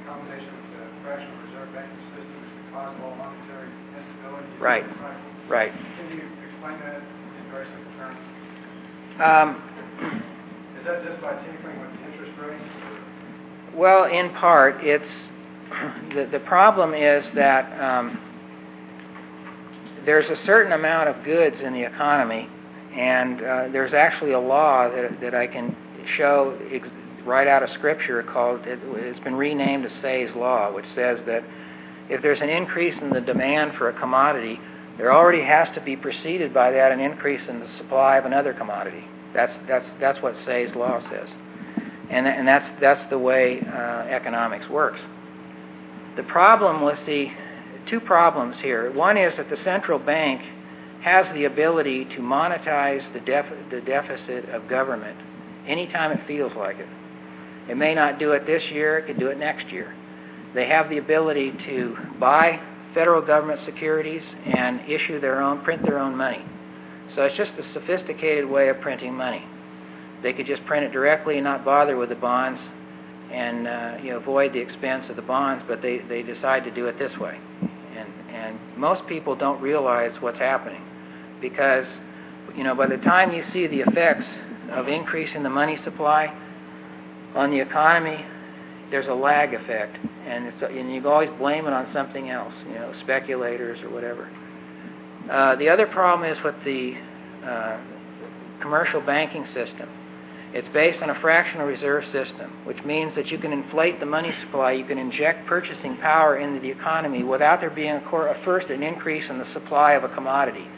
combination with the fractional reserve banking system is the cause of all monetary instability. Right. Right. Can you explain that in very simple terms? Um, is that just by tinkering with the interest rates? Or? Well, in part, it's the the problem is that um, there's a certain amount of goods in the economy, and uh, there's actually a law that that I can show ex- right out of Scripture called, it, it's been renamed as Say's Law, which says that if there's an increase in the demand for a commodity, there already has to be preceded by that an increase in the supply of another commodity. That's that's that's what Say's Law says, and and that's that's the way uh, economics works. The problem with the two problems here. One is that the central bank has the ability to monetize the def- the deficit of government anytime it feels like it. It may not do it this year, it could do it next year. They have the ability to buy federal government securities and issue their own, print their own money. So it's just a sophisticated way of printing money. They could just print it directly and not bother with the bonds and uh, you know, avoid the expense of the bonds, but they, they decide to do it this way. And, and most people don't realize what's happening because, you know, by the time you see the effects of increasing the money supply on the economy, there's a lag effect, and, it's, and you always blame it on something else, you know, speculators or whatever. Uh, the other problem is with the uh, commercial banking system. It's based on a fractional reserve system, which means that you can inflate the money supply, you can inject purchasing power into the economy without there being a cor- first an increase in the supply of a commodity.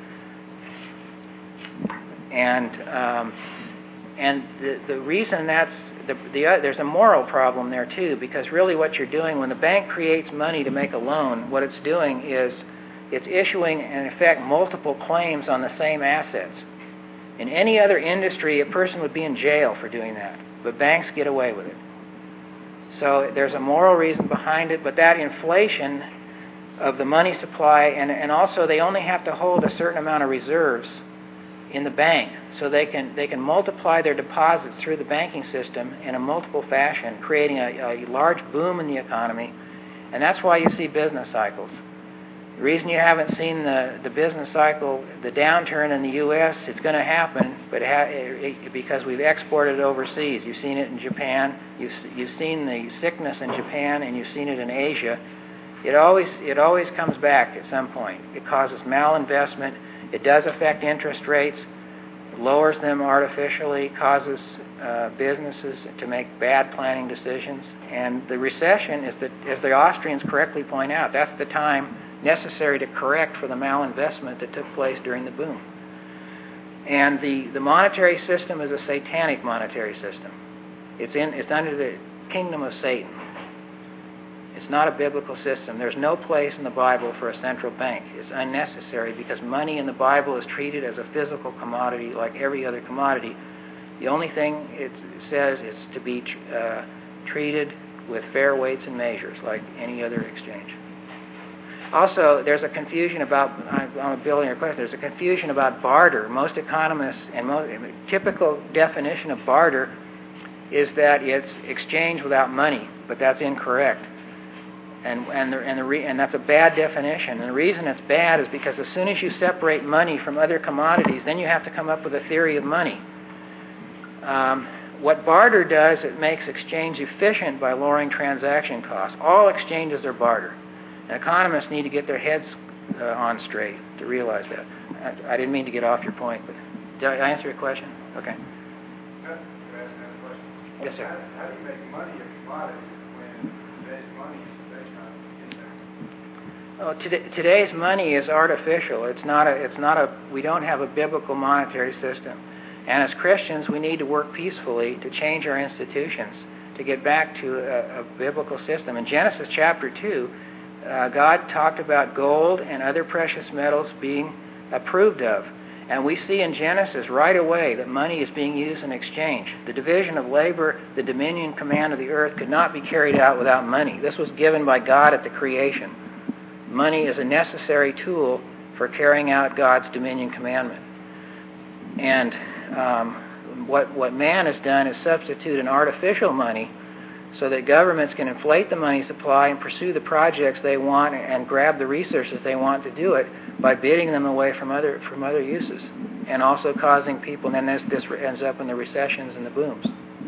And um, and the the reason that's the, the uh, there's a moral problem there too, because really what you're doing when the bank creates money to make a loan, what it's doing is it's issuing in effect multiple claims on the same assets. In any other industry, a person would be in jail for doing that, but banks get away with it. So there's a moral reason behind it, but that inflation of the money supply, and, and also they only have to hold a certain amount of reserves in the bank, so they can they can multiply their deposits through the banking system in a multiple fashion, creating a, a large boom in the economy, and that's why you see business cycles. The reason you haven't seen the, the business cycle, the downturn in the U S, it's going to happen, but it ha- it, it, because we've exported it overseas. You've seen it in Japan, you've you've seen the sickness in Japan, and you've seen it in Asia. It always it always comes back at some point. It causes malinvestment. It does affect interest rates, lowers them artificially, causes uh, businesses to make bad planning decisions. And the recession is that, as the Austrians correctly point out, that's the time necessary to correct for the malinvestment that took place during the boom. And the, the monetary system is a satanic monetary system. It's in it's under the kingdom of Satan. It's not a biblical system. There's no place in the Bible for a central bank. It's unnecessary because money in the Bible is treated as a physical commodity like every other commodity. The only thing it says is to be uh, treated with fair weights and measures like any other exchange. Also, there's a confusion about, I'm building your question, there's a confusion about barter. Most economists, and most, typical definition of barter is that it's exchange without money, but that's incorrect. And and the, and, the re, and that's a bad definition. And the reason it's bad is because as soon as you separate money from other commodities, then you have to come up with a theory of money. Um, what barter does, it makes exchange efficient by lowering transaction costs. All exchanges are barter. And economists need to get their heads uh, on straight to realize that. I, I didn't mean to get off your point, but did I answer your question? Okay. Can I ask another question? Yes, sir. How, how do you make money a commodity when today's money is Oh, today, today's money is artificial. It's not a. It's not a. We don't have a biblical monetary system, and as Christians, we need to work peacefully to change our institutions to get back to a, a biblical system. In Genesis chapter two, uh, God talked about gold and other precious metals being approved of, and we see in Genesis right away that money is being used in exchange. The division of labor, the dominion command of the earth, could not be carried out without money. This was given by God at the creation. Money is a necessary tool for carrying out God's dominion commandment. And um, what what man has done is substitute an artificial money so that governments can inflate the money supply and pursue the projects they want and grab the resources they want to do it by bidding them away from other from other uses, and also causing people, and then this, this ends up in the recessions and the booms.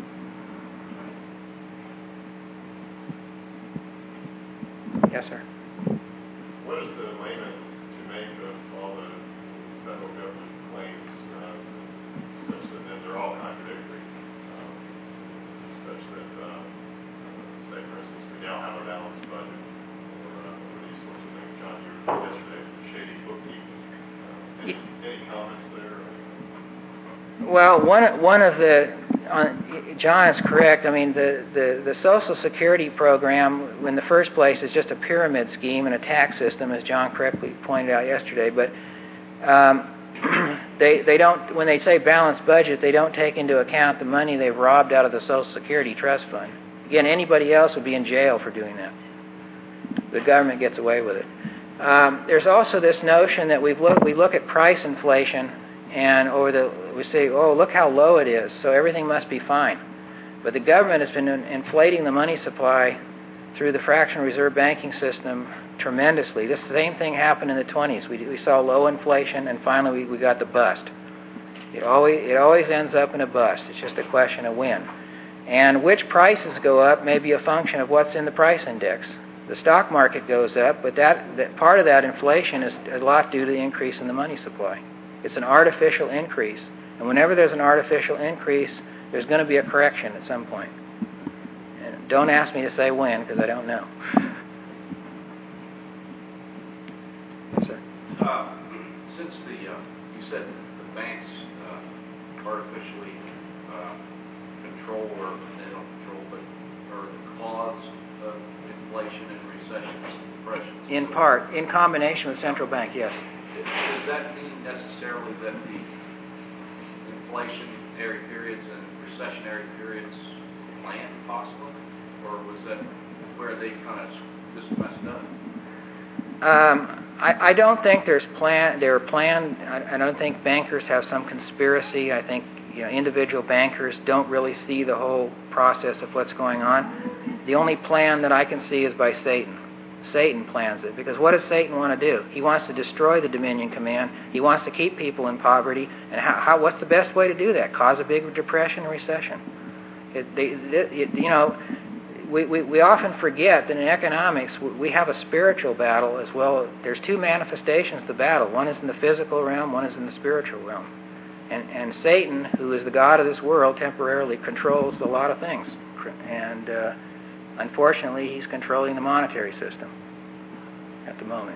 Yes, sir. What is the layman to make of all the federal government claims, uh, such that they're all contradictory, um, such that, uh, say, for instance, we now have a balanced budget, or, uh, or these sorts of things? John, you were yesterday with the shady bookkeeping. Uh, any, any comments there? Well, one one of the uh, John is correct. I mean, the, the, the Social Security program, in the first place, is just a pyramid scheme and a tax system, as John correctly pointed out yesterday. But um, they they don't, when they say balanced budget, they don't take into account the money they've robbed out of the Social Security trust fund. Again, anybody else would be in jail for doing that. The government gets away with it. Um, there's also this notion that we've look we look at price inflation. And over the, we say, oh, look how low it is, so everything must be fine. But the government has been in, inflating the money supply through the fractional reserve banking system tremendously. This same thing happened in the twenties. We, we saw low inflation, and finally we, we got the bust. It always, it always ends up in a bust. It's just a question of when. And which prices go up may be a function of what's in the price index. The stock market goes up, but that, that part of that inflation is a lot due to the increase in the money supply. It's an artificial increase. And whenever there's an artificial increase, there's going to be a correction at some point. And don't ask me to say when, because I don't know. Yes, sir. Uh, since the, uh, you said the banks uh, artificially uh, control, or they don't control, but are the cause of inflation and recessions and depressions? In part, in combination with central bank, yes. Does that mean necessarily that the inflationary periods and recessionary periods were planned, possibly? Or was that where they kind of just messed up? Um, I, I don't think there's plan. They were planned. I, I don't think bankers have some conspiracy. I think you know, individual bankers don't really see the whole process of what's going on. The only plan that I can see is by Satan. Satan plans it, because what does Satan want to do? He wants to destroy the Dominion Command. He wants to keep people in poverty. And how, how, what's the best way to do that? Cause a big depression and recession. It, they, it, it, you know, we, we, we often forget that in economics we have a spiritual battle as well. There's two manifestations of the battle. One is in the physical realm, one is in the spiritual realm. And, and Satan, who is the god of this world, temporarily controls a lot of things. And uh, unfortunately, he's controlling the monetary system at the moment.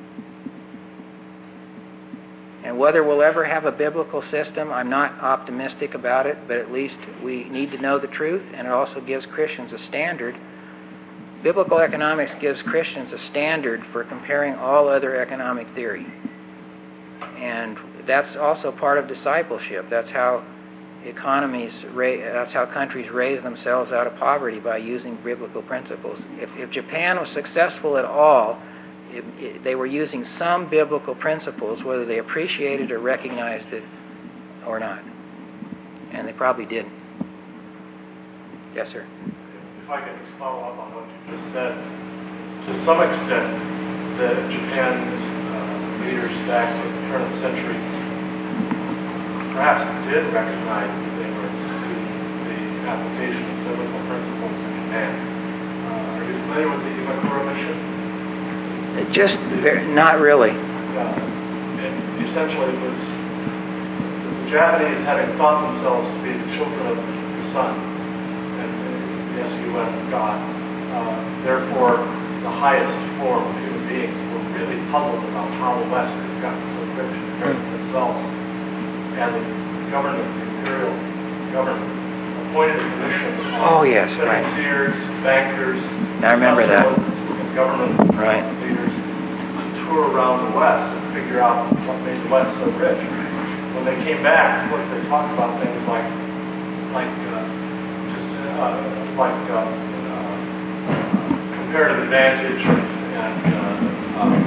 And whether we'll ever have a biblical system, I'm not optimistic about it, but at least we need to know the truth, and it also gives Christians a standard. Biblical economics gives Christians a standard for comparing all other economic theory. And that's also part of discipleship. That's how economies, that's how countries raise themselves out of poverty, by using biblical principles. If, if Japan was successful at all, it, it, they were using some biblical principles, whether they appreciated or recognized it or not. And they probably didn't. Yes, sir. If I could just follow up on what you just said, to some extent, the Japan's uh, leaders back at the turn of the century perhaps did recognize the ignorance to the application of biblical principles in Japan. Uh, are you familiar with the Iwakura mission? Just very, not really. Uh, it essentially was the Japanese, having thought themselves to be the children of the sun, and the S U N of God, uh, therefore the highest form of human beings, were really puzzled about how the West had gotten so rich compared to themselves. And the government, the imperial government, appointed a commission of oh, yes, financiers, right. bankers, I remember that. and government right. leaders to tour around the West and figure out what made the West so rich. When they came back, of course, they talked about things like, like uh, just uh, like uh, uh, comparative advantage and uh, um,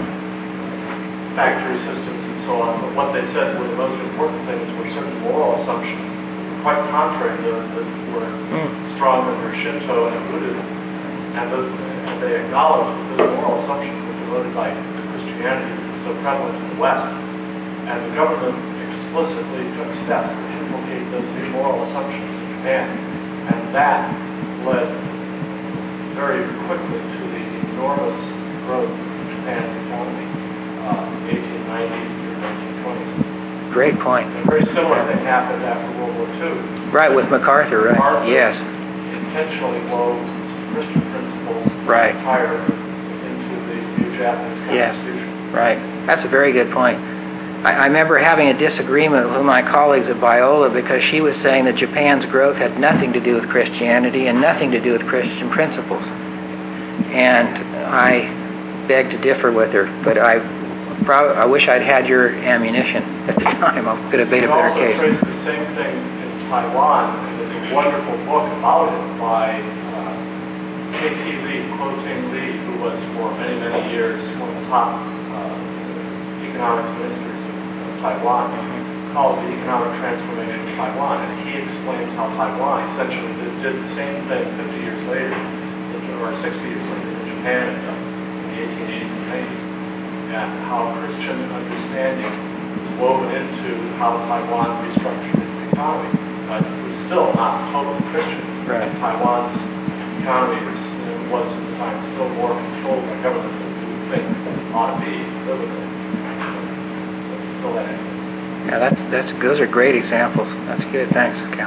factory systems and so on. But what they said were the most important things were certain moral assumptions quite contrary, that, that were Mm. strong in their Shinto and Buddhism, and, the, and they acknowledged that the moral assumptions were promoted by Christianity, so prevalent in the West, and the government explicitly took steps to inculcate those new moral assumptions in Japan, and that led very quickly to the enormous growth of Japan's economy, uh, in the eighteen nineties through nineteen twenties. Great point. A very similar thing happened after World War Two. Right, with MacArthur, right? MacArthur Yes. intentionally wove some Christian principles Right. higher into the new Japanese Yes. constitution. Right. That's a very good point. I, I remember having a disagreement with my colleagues at Biola because she was saying that Japan's growth had nothing to do with Christianity and nothing to do with Christian principles. And I beg to differ with her, but I probably, I wish I'd had your ammunition at the time. I could have made a better case. You also trace the same thing in Taiwan, and there's a wonderful book about it by uh, K T Lee, Kuo Ting Lee, who was for many, many years one of the top uh, economics ministers of, of Taiwan, called The Economic Transformation of Taiwan, and he explains how Taiwan essentially did, did the same thing fifty years later, or sixty years later, in Japan had done in the eighteen eighties and nineties, and how Christian understanding was woven into how Taiwan restructured its economy. Uh, it was still not totally Christian. Right. Taiwan's economy was, uh, was at the time still more controlled by government than we would think ought to be biblically. But it's still that influence. Yeah, that's that's those are great examples. That's good. Thanks, Cal.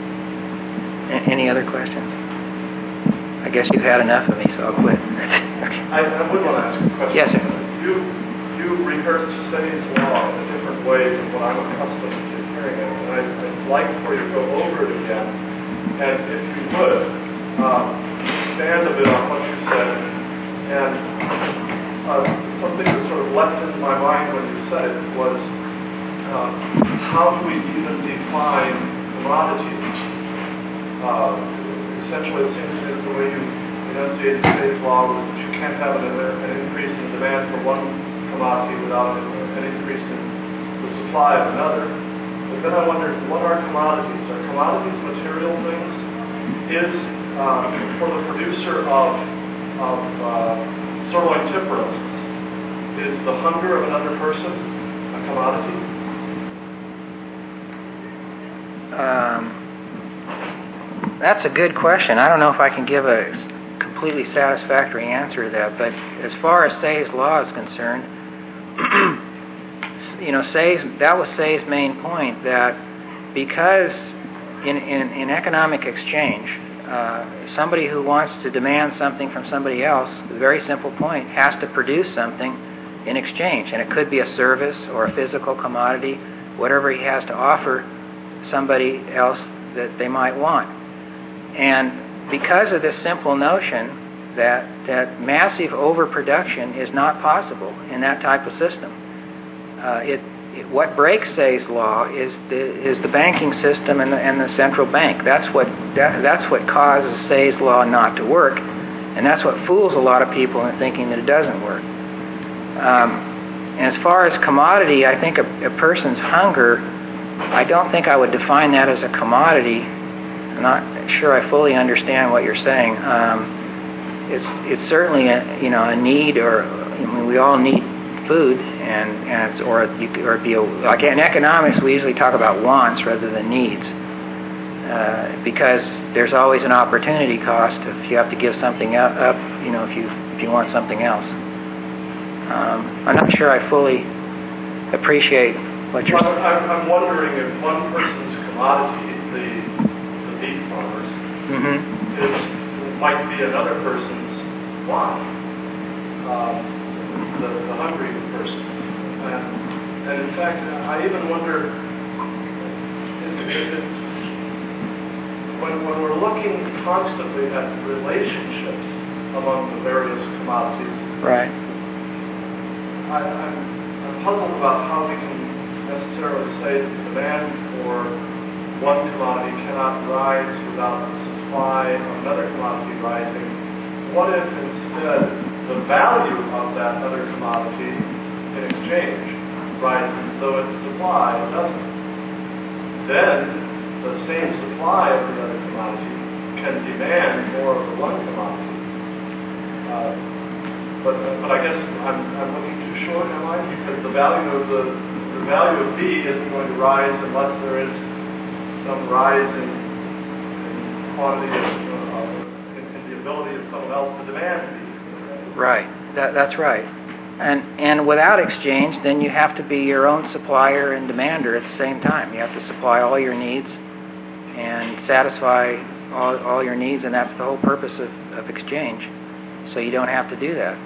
A- any other questions? I guess you've had enough of me, so I'll quit. I, I would want to ask a question. Yes, sir. You you rehearsed Say's law in a different way than what I'm accustomed to hearing it, and I'd, I'd like for you to go over it again. And if you would, uh, expand a bit on what you said. And uh, something that sort of leapt into my mind when you said it was, uh, how do we even define commodities? Uh, essentially, it seems to me that the way you enunciated Say's law was that you can't have an, an increase in demand for one commodity without an increase in the supply of another. But then I wondered, what are commodities? Are commodities material things? Is, uh, for the producer of, of uh, sirloin tip roasts, is the hunger of another person a commodity? Um, that's a good question. I don't know if I can give a completely satisfactory answer to that, but as far as Say's law is concerned, you know, Say's, that was Say's main point, that because in, in, in economic exchange, uh, somebody who wants to demand something from somebody else, a very simple point, has to produce something in exchange, and it could be a service or a physical commodity, whatever he has to offer somebody else that they might want. And because of this simple notion that, that massive overproduction is not possible in that type of system, uh, it, it, what breaks Say's law is the, is the banking system and the, and the central bank. That's what, that, that's what causes Say's law not to work, and that's what fools a lot of people into thinking that it doesn't work. Um, and as far as commodity, I think a, a person's hunger, I don't think I would define that as a commodity. I'm not sure I fully understand what you're saying. Um, it's it's certainly a you know a need, or I mean, we all need food, and, and it's or you could, or be a, like in economics we usually talk about wants rather than needs, uh, because there's always an opportunity cost if you have to give something up, up you know if you if you want something else. Um, I'm not sure I fully appreciate what you're saying. I'm, I'm wondering if one person's commodity, the, the beef farmers, mm-hmm. is, might be another person's want, uh, the, the hungry person's. And, and in fact, I even wonder, is, is it, when, when we're looking constantly at relationships among the various commodities, right. I, I'm, I'm puzzled about how we can necessarily say that the demand for one commodity cannot rise without the supply of another commodity rising. What if instead the value of that other commodity in exchange rises though its supply doesn't? Then the same supply of the other commodity can demand more of the one commodity. Uh, but but I guess I'm I'm looking too short, am I? Because the value of the the value of B isn't going to rise unless there is some rise in, in quantity of uh, in, in the ability of someone else to demand B. Right. That that's right. And and without exchange, then you have to be your own supplier and demander at the same time. You have to supply all your needs and satisfy all, all your needs, and that's the whole purpose of, of exchange. So you don't have to do that.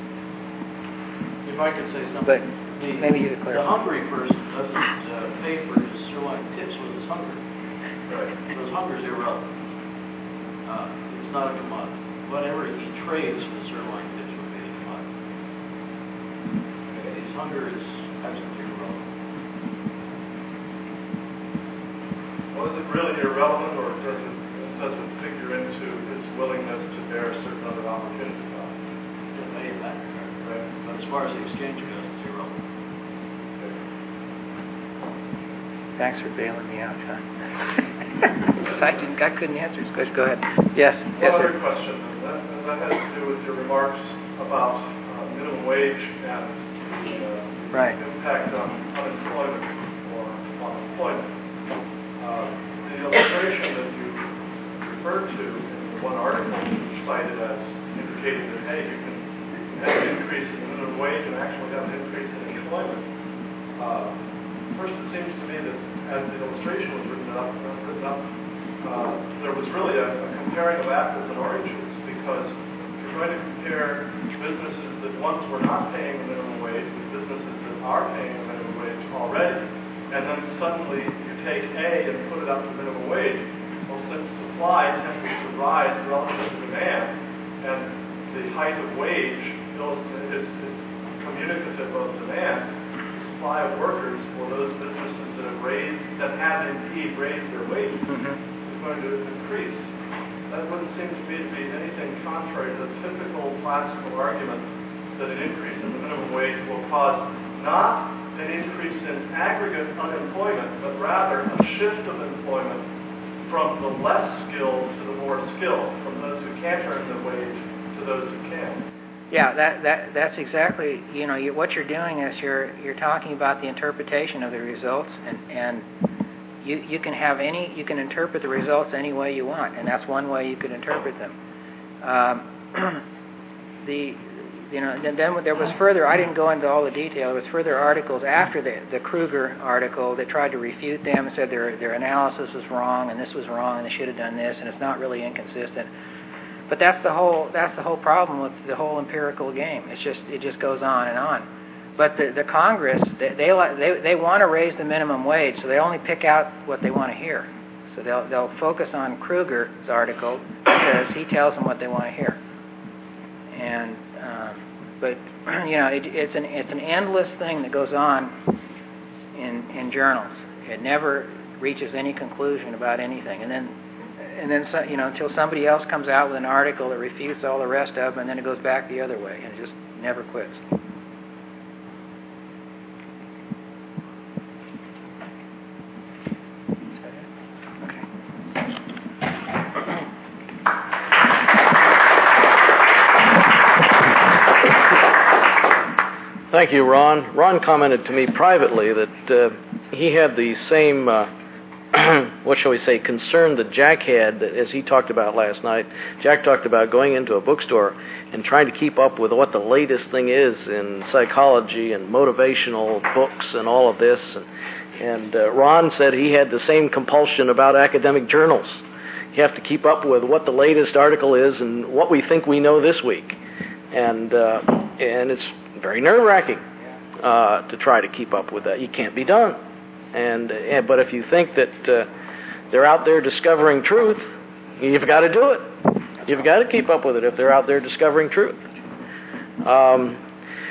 If I could say something. But the, maybe you could the clarify. hungry person doesn't uh, pay for his sirloin tips with his hunger. Right. Because hunger is irrelevant. Uh, it's not a commodity. Whatever he trades for the sirloin tips would be a commodity. His hunger is absolutely irrelevant. Well, is it really irrelevant, or does it does it figure into his willingness to bear certain other opportunity costs? It may in that regard. Right. But as far as the exchange goes, it's irrelevant. Thanks for bailing me out, John. I didn't, I couldn't answer his question. Go ahead. Yes. Yes, One sir. other question, and that, and that has to do with your remarks about uh, minimum wage and the uh, Right. impact on unemployment or on employment. Uh, the illustration that you referred to in the one article cited as indicating that, hey, you can, you can have an increase in the minimum wage and actually have an increase in employment. Uh, first, it seems to me that as the illustration was written up, uh, written up uh, there was really a, a comparing of apples and oranges, because you're going to compare businesses that once were not paying the minimum wage with businesses that are paying the minimum wage already, and then suddenly you take A and put it up to minimum wage. Well, since supply tends to rise relative to demand, and the height of wage is, is communicative of demand, the supply of workers for those businesses that have raised, that have indeed raised their wages, mm-hmm. is going to increase. That wouldn't seem to me to be anything contrary to the typical classical argument that an increase in the minimum wage will cause not an increase in aggregate unemployment, but rather a shift of employment from the less skilled to the more skilled, from those who can't earn the wage to those who can. Yeah, that, that that's exactly, you know, you, what you're doing is you're you're talking about the interpretation of the results, and, and you you can have any, you can interpret the results any way you want, and that's one way you could interpret them. Um, the You know, and then there was further, I didn't go into all the detail, there was further articles after the, the Kruger article that tried to refute them and said their their analysis was wrong and this was wrong and they should have done this and it's not really inconsistent. But that's the whole that's the whole problem with the whole empirical game. It's just it just goes on and on. But the, the Congress, they they, they they want to raise the minimum wage, so they only pick out what they want to hear. So they'll they'll focus on Kruger's article because he tells them what they want to hear. And um, but you know it, it's an it's an endless thing that goes on in in journals. It never reaches any conclusion about anything, and then and then so, you know until somebody else comes out with an article that refutes all the rest of them, and then it goes back the other way, and it just never quits. Thank you, Ron. Ron commented to me privately that uh, he had the same, uh, what shall we say, concern that Jack had, that as he talked about last night. Jack talked about going into a bookstore and trying to keep up with what the latest thing is in psychology and motivational books and all of this. And, and uh, Ron said he had the same compulsion about academic journals. You have to keep up with what the latest article is and what we think we know this week. And uh, and it's very nerve-wracking uh, to try to keep up with that. You can't be done. And, and but if you think that uh, they're out there discovering truth, you've got to do it. You've got to keep up with it if they're out there discovering truth. Um,